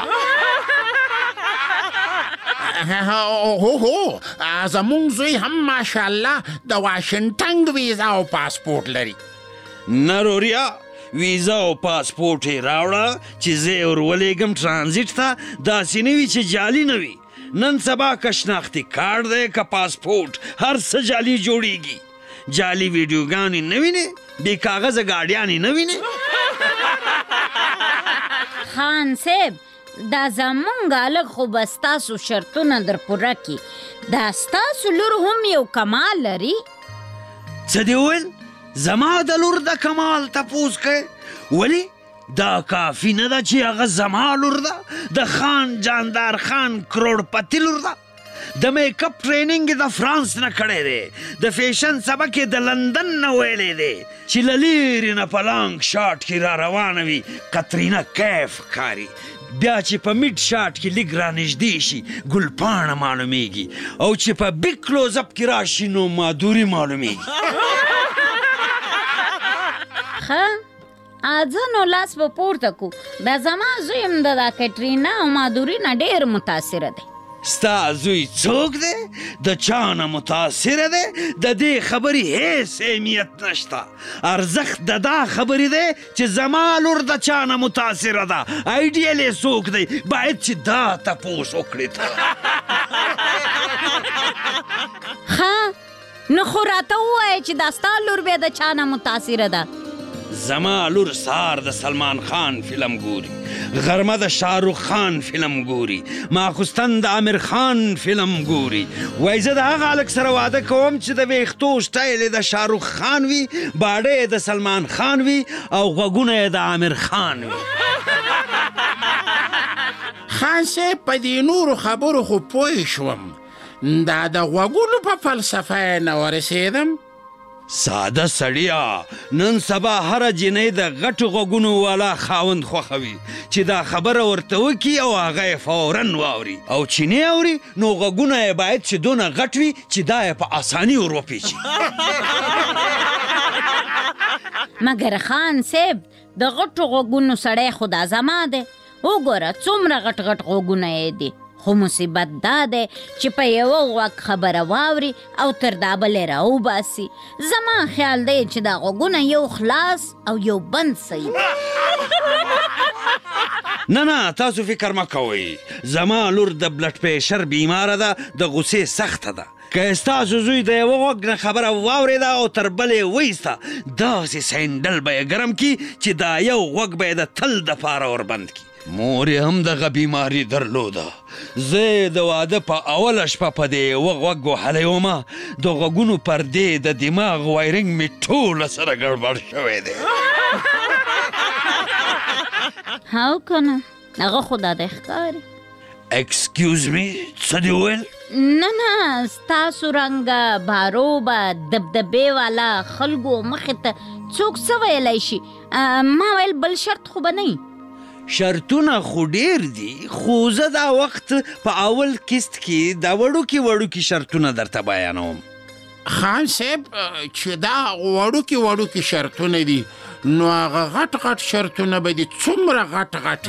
هو زمونږ زوی هم ماشاءالله د واشنگټن ویزا او پاسپورټ لري
نه روریا ویزا او پاسپورټ یې راوړه چې زه یې ورولېږم ټرانزیټ ته داسې نه وي چې جعلي نه وي نن سبا که شناختي کارت دی که پاسپورټ هر څه جعلي جوړیږي جعلي ویډیوګانې نه وینې بې کاغذه ګاډیانې نه وینې
خان صاحب دا زمونږ هلک خو به ستاسو شرطونه در پوره کړي دا ستاسو لور هم یو کمال لري
څه دې وویل زما د لور د کمال تپوس کوې ولې دا کافي نه ده چې هغه زما لور ده د خان جاندار خان کروڑپتی لور ده د میک اپ ټریننګ د فرانس نه کړی دی د فیشن سبق یې د لندن نه ویلی دی چې له لرې نه په لانګ شاټ کې را روانه وي کترینا کیف ښکاري بیا چې په میډ شاټ کې لږ رانږدې شي ګلپاڼه معلومیږي او چې په بیګ کلوز اپ کې راشي نو مادوري معلومیږي
ښه ځه نو لاس به پورته کړو دا زما زوی هم د دا کټرینا او مادوري نه ډېر متاثره دی
ستا زوی څوک دی د چا نه متاثره دی د دې خبرې هیڅ اهمیت نشته ارزښت د دا خبرې دی چې زما لور د چا نه متاثره ده آیډیل یې څوک دی باید چې دا تپوس وکړې ته
ښه نو خو راته ووایه چې دا ستا لور بیا د چا نه متاثره ده
زما لور سهار د سلمان خان فلم ګوري غرمه د شاهرخ خان فلم ګوري ماخوستن د عامر خان فلم ګوري وایي زه د هغه هلک سره واده کوم چې د ویښتو سټایل یې د شاهرخ خان وي باډه یې د سلمان خان وي او غوږونه یې د عامر خان وي
خان صاحب په دې نورو خبرو خو پوه شوم دا د غوږونو په فلسفه یې نه ورسېدم
ساده سړیا نن سبا هره جنۍ د غټو غوږونو والا خاوند خوښوي چې دا خبره ورته وکړي او هغه یې فوراً واوري او چې نه اوري نو غوږونه یې باید چې دونه غټ وي چې دا یې په اساني ور وپیچي
مګر خان صاحب د غټو غوږونو سړی خو دا زما دی وګوره څومره غټ غټ غوږونه یې دي خو مصیبت دا دی چې په یوه غوږ خبره واوري او تر دا بلې راوباسي زما خیال دی چې دا غوږونه یو خلاص او یو بند صحیح
نه تاسو فکر مه کوئ زما لور د بلډ پریشر بیماره ده د غصې سخته ده که ستاسو زوی د یوه غوږ نه خبره واورېده او تر بلې وایسته داسې سینډل به یې ګرم کي چې دا یو غوږ به یې د تل دپاره وربند کي. مور یې هم دغه بیماري درلوده. زه یې د واده په اوله شپه په دې یوه غوږ وهلی ومه، د غوږونو پردې د دماغ وایرنګ مې ټوله سره ګډوډ شوی دی.
هاو کنه هغه خو دا دی ښکاري.
ایکسکیوز می څه دې وویل؟
نه ستاسو رنګه باروبه دبدبې والا خلکو مخې ته څوک څه ویلی شي؟ ما ویل بل شرط خو به نه
شرطونه خو ډیر دي، خو زه دا وخت په اول کیست کې دا وړوکي شرطونه درته بیانوم.
خان صاحب چې دا وړوکي شرطونه دي نو هغه غټ شرطونه به دي څومره غټ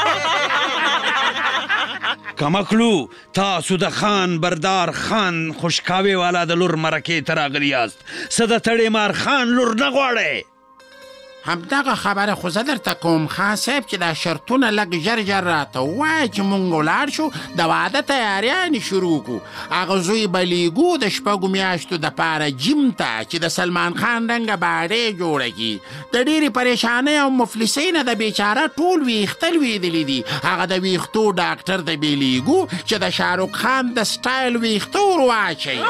کمکلو تاسو د خان بردار خان خوشکاوي والا د لور مرکې ته راغلي یاست، څه د تړې مار خان لور نه غواړئ؟
همدغه خبره خو زه درته کوم خان صاحب چې دا شرطونه لږ ژر راته ووایه چې مونږ ولاړ شو د واده تیاریانې شروع کړو. هغه زوی به لیږو د شپږو میاشتو دپاره جیم ته چې د سلمان خان رنګه باډۍ جوړه کړي. د ډېرې پریشانۍ او مفلسۍ نه د بیچاره ټول ویښته لوېدلي دي. هغه د ویښتو ډاکټر ته به لیږو چې د شاهرخ خان د سټایل ویښته ور واچوي.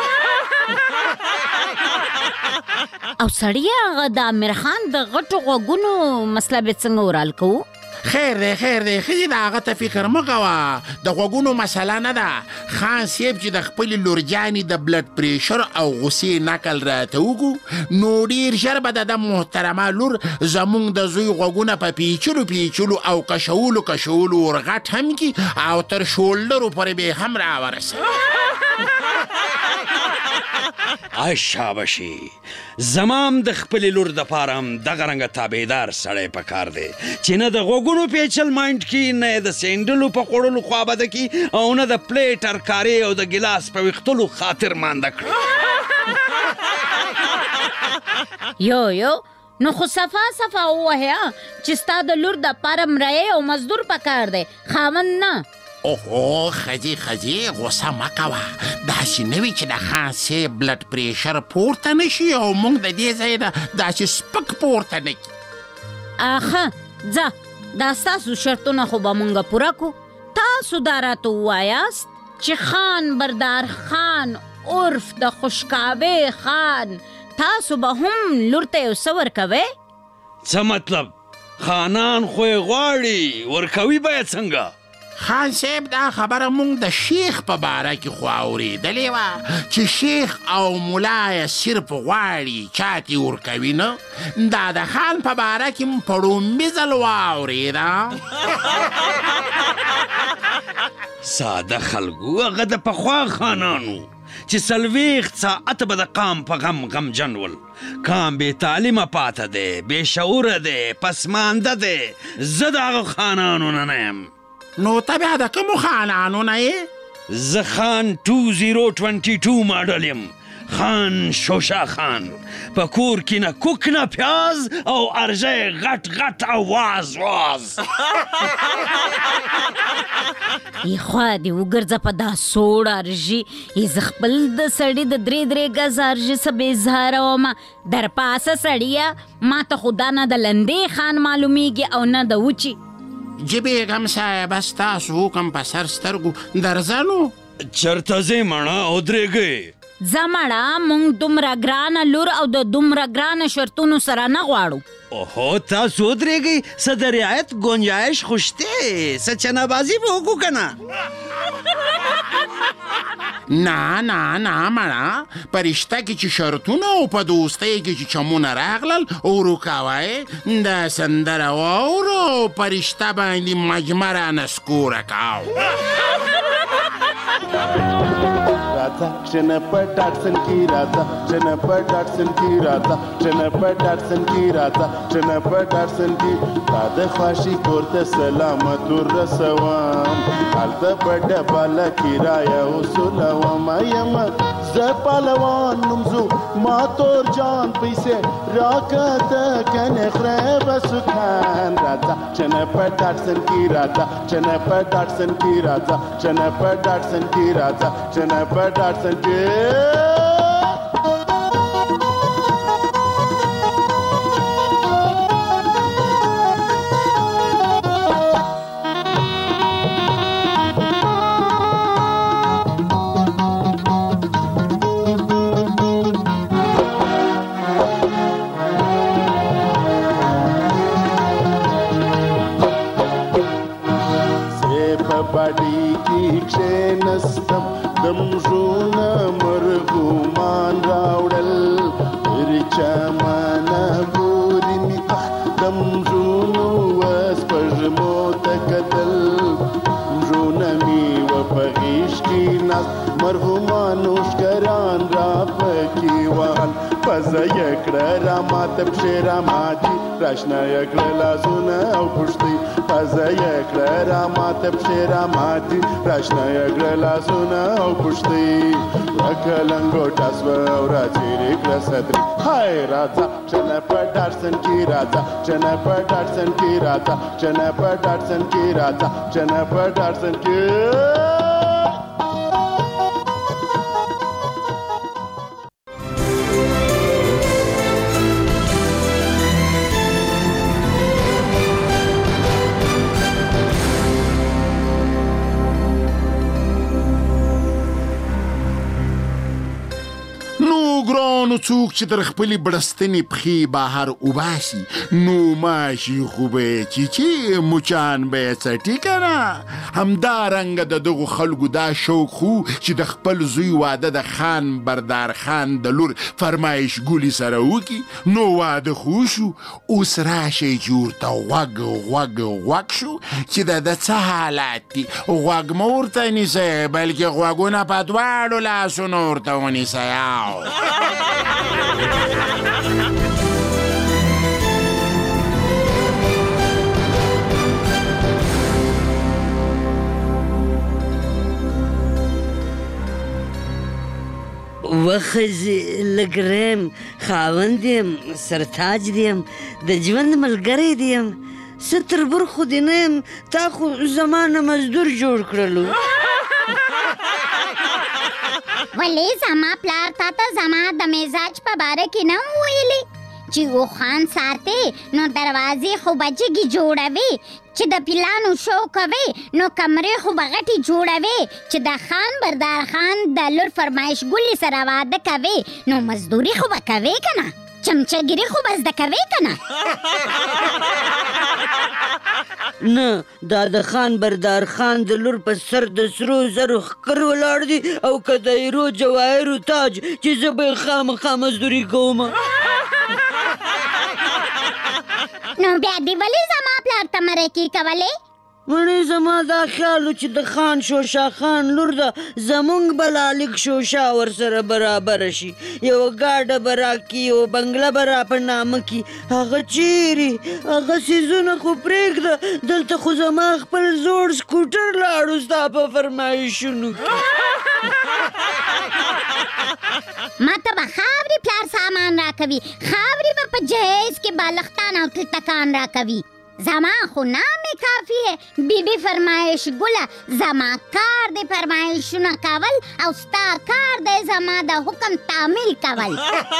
او سړیه هغه د امیر خان د غټو غوږونو مسله به څنګه ورحل کوو؟
خیر دی ښځې د هغه ته فکر مه کوه، د غوږونو مسله نه ده. خان صاحب چې د خپلې لورجانې د بلډ پریشر او غصې نقل راته وکړو نو ډېر ژر به د محترمه لور زموږ د زوی غوږونه په پیچلو او کشولو ورغټ هم کي او تر شولډرو پورې به هم راورسوي.
شاباشي، زمام د خپلې لور دپاره هم دغه رنګه تابعدار سړی پکار دی چې نه د غوږونو پیچل مایند کي، نه یې د سینډلو په خوړلو خوابده کي، او نه د پلیټ ترکاري او د ګیلاس په ویښتلو خاطر مانده کړي.
یو نو خو صفا ووایه چې ستا د لور دپاره مریی او مزدور پکار دی، خاوند نه.
اوهو ښځې غوسه مه کوه، داسې نه وي چې د خان صاحب بلډ پریشر پورته نه شي او موږ د دې ځای نه داسې سپک پورته نه کړي.
اخه ځه دا ستاسو شرطونه خو به مونږ پوره کړو. تاسو دا راته ووایاست چې خان بردار خان عرف د خوشکاوي خان تاسو به هم لور ته یو څه ورکوئ؟
څه مطلب؟ خانان خو یې غواړي، ورکوي باید څنګه؟
خان صاحب دا خبره مونږ د شیخ په باره کې خو اورېدلې وه چې شیخ او ملا یې صرف غواړي چاته ورکوي نه. دا د خان په باره کې م په ړومبي ځل واورېده.
ساده خلکو هغه د پخوا خانانو چې 40 ساعت به د قام په غمجن ول. قام بې تعلیمه پاته دی، بې شعوره دی، پسمانده دی. زه د هغه خانانو نه یم.
نو ته بیا د کومو خانانو نه یې؟
زه خان 2022 ماډل یم، خان شوشا خان. په کور کې نه کوک نه پیاز او ارژه غټ او واز.
خوا دې وګرځه په دا سوړ ارژي، زه خپل د سړي د 3 ګز ارژي څه بې زهره ومه. در پاسه سړیه ما ته خو دا نه د لندې خان معلومیږي او نه د وچي.
بیګم صاحب ستاسو حکم په سر سترګو درځنو.
چرته ځې مړه ودرېږئ؟
ځه مړه، مونږ دومره ګرانه لور او د دومره ګرانه شرطونو سره نه غواړو.
اوهو تاسو ودرېږئ، څه د رعایت ګنجایش خو شته، څه چنهبازي به وکړو که نه؟
نه مړه، په رشته کې چې شرطونه او په دوستۍ کې چې چمونه راغلل ورکوئ. د سندره واورو او په رشته باندې مجمه رانسکوره کوو.
راځه شنه په ډاټسن کې راځه، شنه په ډاټسن کې راځه، شنه په ډاټسن کې راځه، شنه په ډاټسن کې تا د خواشي کور ته سلامت ورسوم، هلته په ډبله کرایه وسولوم. یم زه پهلوان نومزو ما تور جان پیسې راکته کنې خره به سکان راځه چې نه په ډاټسن کې راځه چې نه په ډاټسن کې راځه چې نه په ډاټسن کې راځه چې نه په ډاټسن کې باډي کې کښېنستم د مژونه مرغومان راوړل پر چمنه ګوري مې د مژونو وسپږمو ته کتل مژونه مې وپه غېږ کې ناست مرغومانو ښکران را پکې وهل پزه یې کړه راماته پښې راماتي راشنه یې کړه لاسونه او پښتۍ پزه یې کړه راماته پښې راماتي راشنه یې کړه لاسونه او پښتۍ ورکه لنګوټه سوه او راڅېرې کړه صدري هی راځه چې نه په ډاټسن کې راځه چې نه په ډاټسن کې راځه چې نه په ډاټسن کې راځه چې نه په ډاټسن کې ګرانو څوک چې در خپلې بړستنې پښې بهر وباسي نو ماشي خو به یې چیچي مچان به یې څټي که نه همدارنګه د دغو خلکو دا شوق خو چې د خپل زوی واده د خان بردار خان د لور فرمایش ګولي سره وکړي نو واده خو شو اوس راشئ چې ورته غوږ شو چې د څه حالات دي غوږ مه ورته نیسئ بلکې غوږونه په دواړو لاسونو ورته ونیسئ
وخزي لګرم خاوند یم سرتاج دیم د ژوند ملګری دیم ستر برخو دې نه یم تا خو زما نه مزدور جوړ کړلو
ولې زما پلار تا ته زما د مزاج په باره کې نه ویلي چې و خان ساتې نو دروازې خو بچګي جوړوي چې د پیلانو شو کوي نو کمرې خو به غټې جوړوي چې د خان بردار خان د لور فرمایش ګلې سره واده کوي نو مزدوري خو به کوي که نه چمچګیري خو به زده کوي که نه
نه دا د خان بردار خان د لور په سر د سرو زرو ښکر ولاړ دي او که د ایرو جواهرو تاج چې زه به یې خامخا مزدوري کوم
نو بیا دې ولې زما پلار ته مرکې کولې
مړې زما دا خیال و چې د خان شوشا خان لور ده زمونږ به لالک شوشا ورسره برابره شي یوه ګاډه به راکړي یوه بنګله به را په نامه کړي هغه چیرې هغه څیزونه خو پرېږده دلته خو زما خپل زوړ سکوټر لاړو ستا په فرمایشونو
ما ته به خاورې پلار سامان راکوي خاورې به په جهیز کې بالښتان او تلتکان راکوي زما خو نامې کافي ہے بی بی فرمایش ګله زما کار دی فرمایشونه کول او ستا کار دی زما د حکم تعمیل کول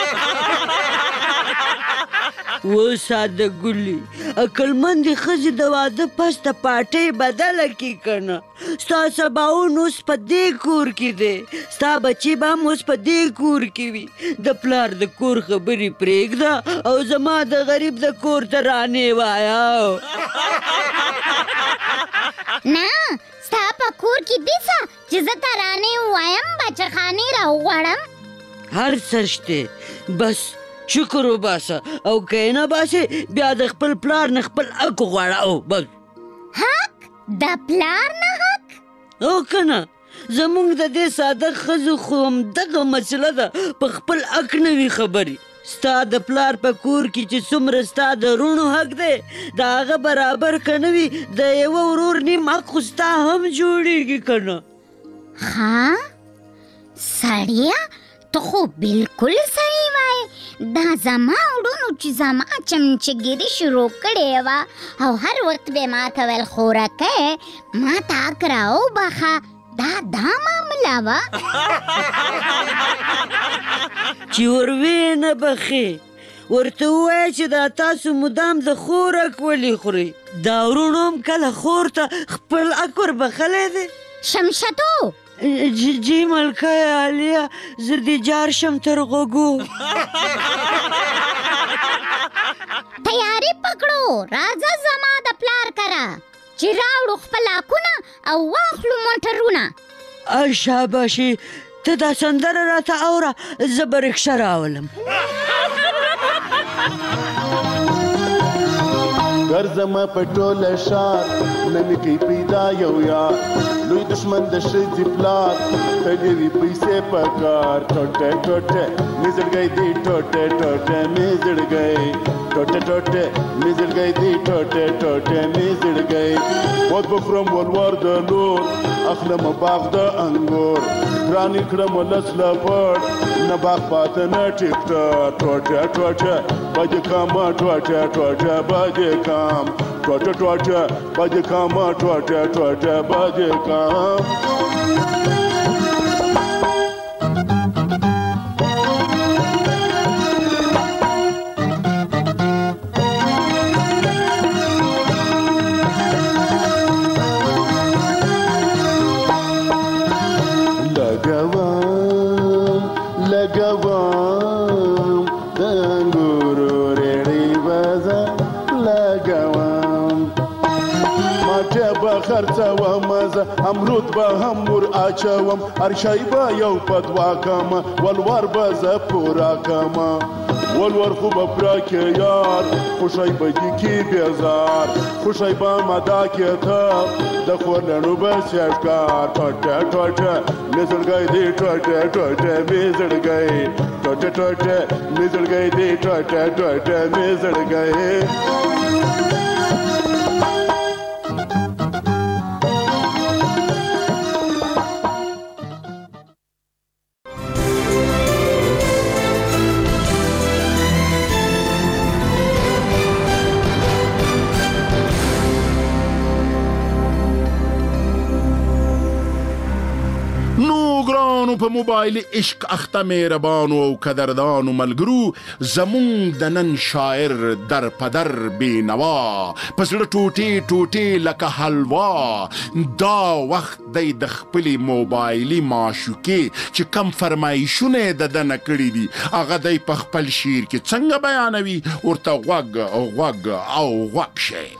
و ساده ګلې عقلمندې ښځې د واده پس د پاټۍ بدله کړي که نه ستا سباون اوس په دې کور کې دی ستا بچې به هم اوس په دې کور کې وي د پلار د کور خبرې پرېږده او زما د غریب د کور ترانې وایه
نه ستا په کور کې دي څه چې زه ترانې ووایم بچخانې راوغواړم
هر څه شته بس شکر وباسه او که یې نه باسې بیا د خپل پلار نه خپل حق وغواړه او بس
حق د پلار نه حق
او که نه زمونږ د دې ساده ښځو خو همدغه مسله ده په خپل حق نه وي خبرې ستا د پلار په کور کې چې څومره ستا د روڼو حق دی د هغه برابر که نه وي د یوه ورور نیم حق خو ستا هم جوړېږي که نه
ها سړیا ته خو بالکل صحیح وای. دا زما وړونو چې زما چمچګیري شروع کړې وه او هر وخت به ما ته ویل خورکه ما تاک راوبخه. دا معامله وه
چې وروې نه بخې ورته ووایه چې دا تاسو مدام د خورک ولې خورئ؟ دا وروڼو هم کله خور ته خپل اکور بخلی دی؟
شمشتو
جی ملکه عالیه زه دې جار شم تر غوږو.
تیاری پکړو راځه زما د پلار کره چې راوړو خپل آکونه او واخلو موټرونه.
شاباشي ته دا سندره راته اوره زه به رکشه راولم.
ګرځم په ټوله ښار نه مې کوي پیدا یو یار لوی دښمن د ښځې پلار تلې وي پیسې په کار. ټوټه ټوټه مې زړګی دی ټوټه ټوټه مې زړګی ټوټه ټوټه مې زړګی دی ټوټه ټوټه مې زړګی. ود بخورم ولور د لور اخلم باغ د انګور ګرانې کړم لس لپړ نه باغ پاته نه ټیکټر. ټوټه ټوټه بجې کاما ټوټه ټوټه بجې کام ټوټه ټوټه بجې کاما ټوټه ټوټه بجې کام. لګوم د انګورو ریړې بازه لګوم ماټه به خرڅوم زه امرود به هم ور اچوم هر شی به یو په دوه کمه ولور به زه پوره کمه. ولور خو به پوره کې یار خوشی به دي کې بیزار خوشی به مدا کې ته د خورلڼو به سیشکار. ټوټه ټوټه مې زړګی دی ټوټه ټوټه مې زړګی ټوټه ټوټه مې زړګی دی ټوټه ټوټه مې زړګی.
په موبایل عشق اخته مهربانو او قدردانو ملګرو زمونږ د نن شاعر در پدر بینوا پسړه ټوټې ټوټې لکه حلوا. دا وخت دی د خپلې موبایلي معشوقې چې کم فرمایشونه د ده نه کړي دي هغه دی په خپل شعر کې څنګه بیانوي ورته غوږ غوږ او غوږ شئ.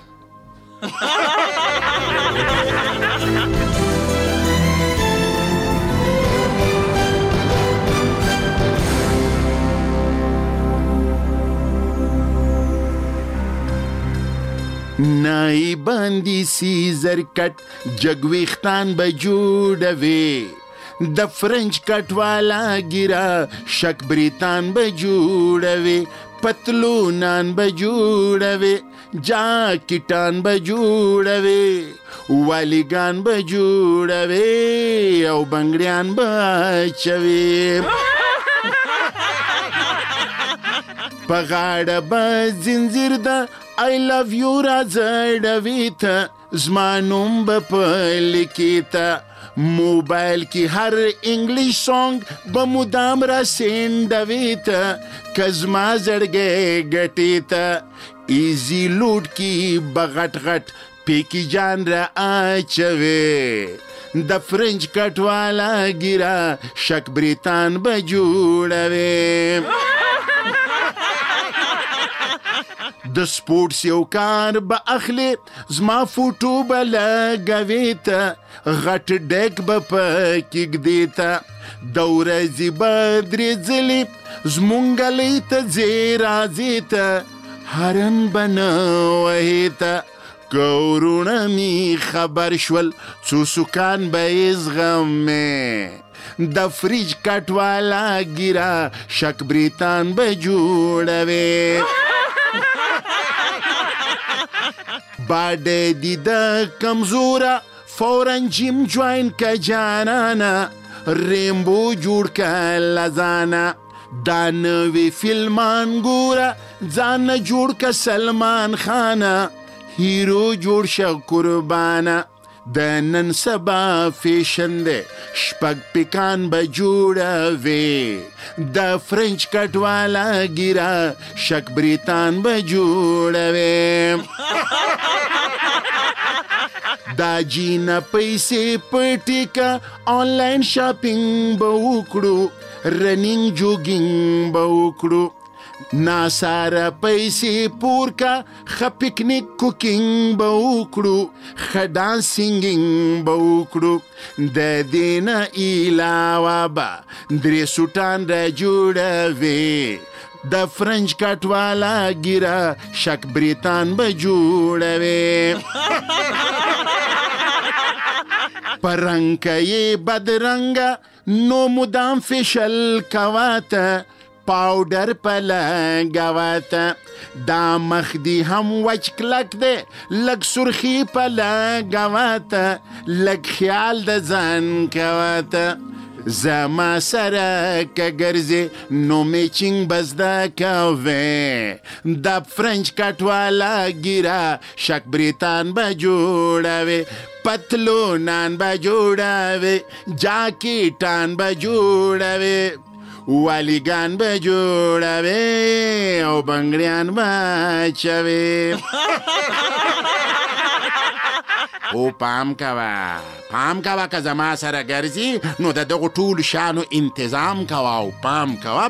نای باندې سی زرکټ جګويختان به جوړوي د فرنچ کټ والا ګیرا شک بریتان به جوړوي پتلونان به جوړوي جاکټان به جوړوي والیګان به جوړوي او بنگړیان به چوي په غاړه به زنځیر ده I love you راځړوي زما نوم به په لیکي ته موبایل کې هر انګلیش سانګ به مدام را سینډوي ته که زما زړګی ګټي ته ایزي لوډ کې به غټ غټ پیکی جان را اچوي د فرنچ کټ والا ګیرا شک بریتان به جوړوي د سپورټس یو کار به اخلي زما فوټو به لګوي ته غټ ډیک به پکې ږدي ته د ورځې به درې ځلې زمونږ لی ته ځې راځې ته هرن به نه وهې ته که وروڼه مې خبر شول څو سوکان به یې زغمې د فریج کټ والا ګیرا شک بریتان به جوړوي باډې دي د کمزوره فورن جیم جوین که جانانا ریمبو جوړ که لزانا دا نوی فلمان ګوره ځان جوړ که سلمان خانه هیرو جوړ شه قربانه د نن سبا فیشن دی شپږ پیکان به جوړوي د فرنچ کټ والا ګیره شک بریتان به جوړوي دا جینا پیسې پټی کا آنلاین شاپینګ به وکړو رنینګ جوګینګ به وکړو ناساره پیسې پور کا ښه پکنیک کوکینګ به وکړو ښه ډانسینګینګ به وکړو د دې نه علاوه به درې سوټان را جوړوي د فرنچ کټ والا ګیره شک بریتان به جوړوي پرنګ یې بدرنګه نو مدام فیشل کواته پاوډر په لګواته دا مخ دی هم وچ کلک دی لږ سرخي په لګواته لږ خیال د ځان کواته زما سره که ګرځې نو میچینګ به زده کوې د فرنچ کټ والا ګیره شک بریتان به جوړوي پتلونان به جوړوي جاکیټان به جوړوي والیگان به جوړوي او بنګړیان به اچوي او پام کوه که زما سره ګرځي نو د دغو ټولو شانو انتظام کوه او پام کوه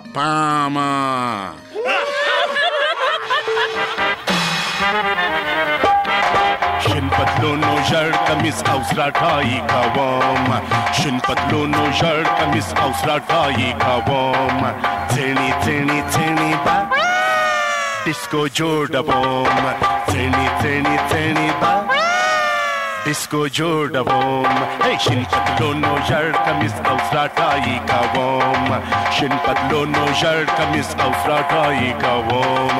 شین پتلونو ژړ کمیس او سراټای کوم شین پتلونو ژړ کمیس او سراټای کوم څېړي څېړي څېړي با ډیسکو جوړوم څېړي څېړي څېړي با ډیسکو جوړوم شین پتلونو ژړ کمیس او سراټای کوم شین پتلونو ژړ کمیس او سراټای کوم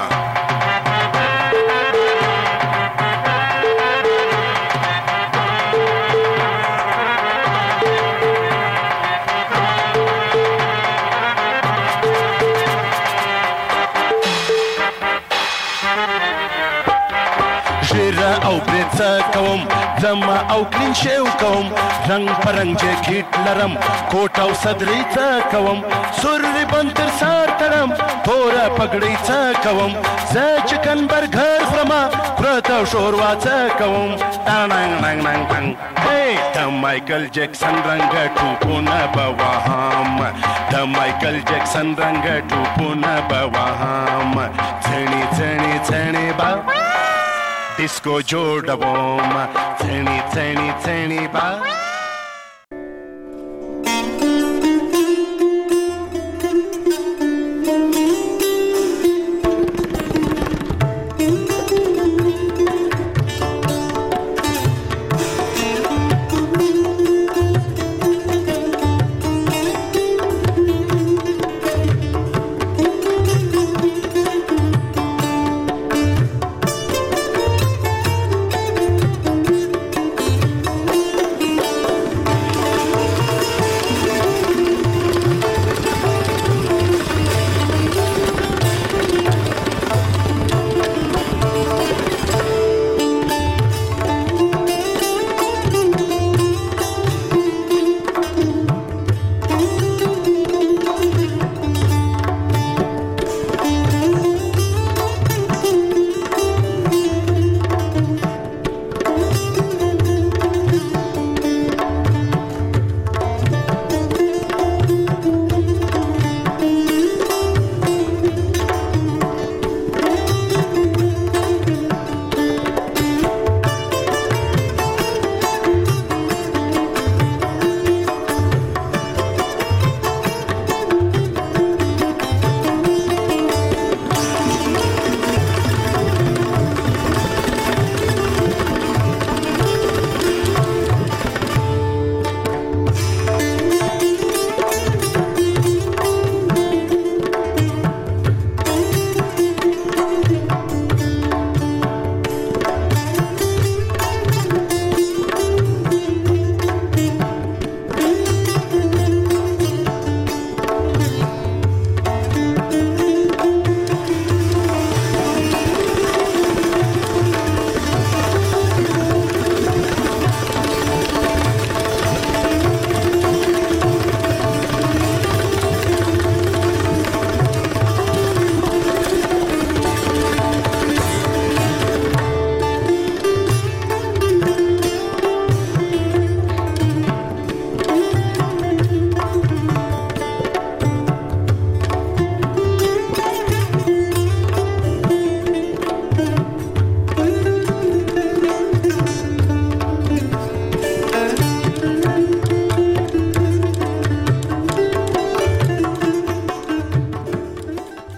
او برېڅه کوم زما او کلین شیو کوم رنګ پرنګ جیکټ لرم کوټ او صدرې څه کوم سور ریبن تر سر تړم توره پګړۍ څه کوم زه چکن برګر خورم پرته او شوروا څه کوم د مایکل جکسن رنګ ټوپونه به وهم د مایکل جکسن رنګ ټوپونه به وهم څڼې څڼې څڼې به ډیسکو جوړوم څڼې څڼې څڼې به
ورکړه.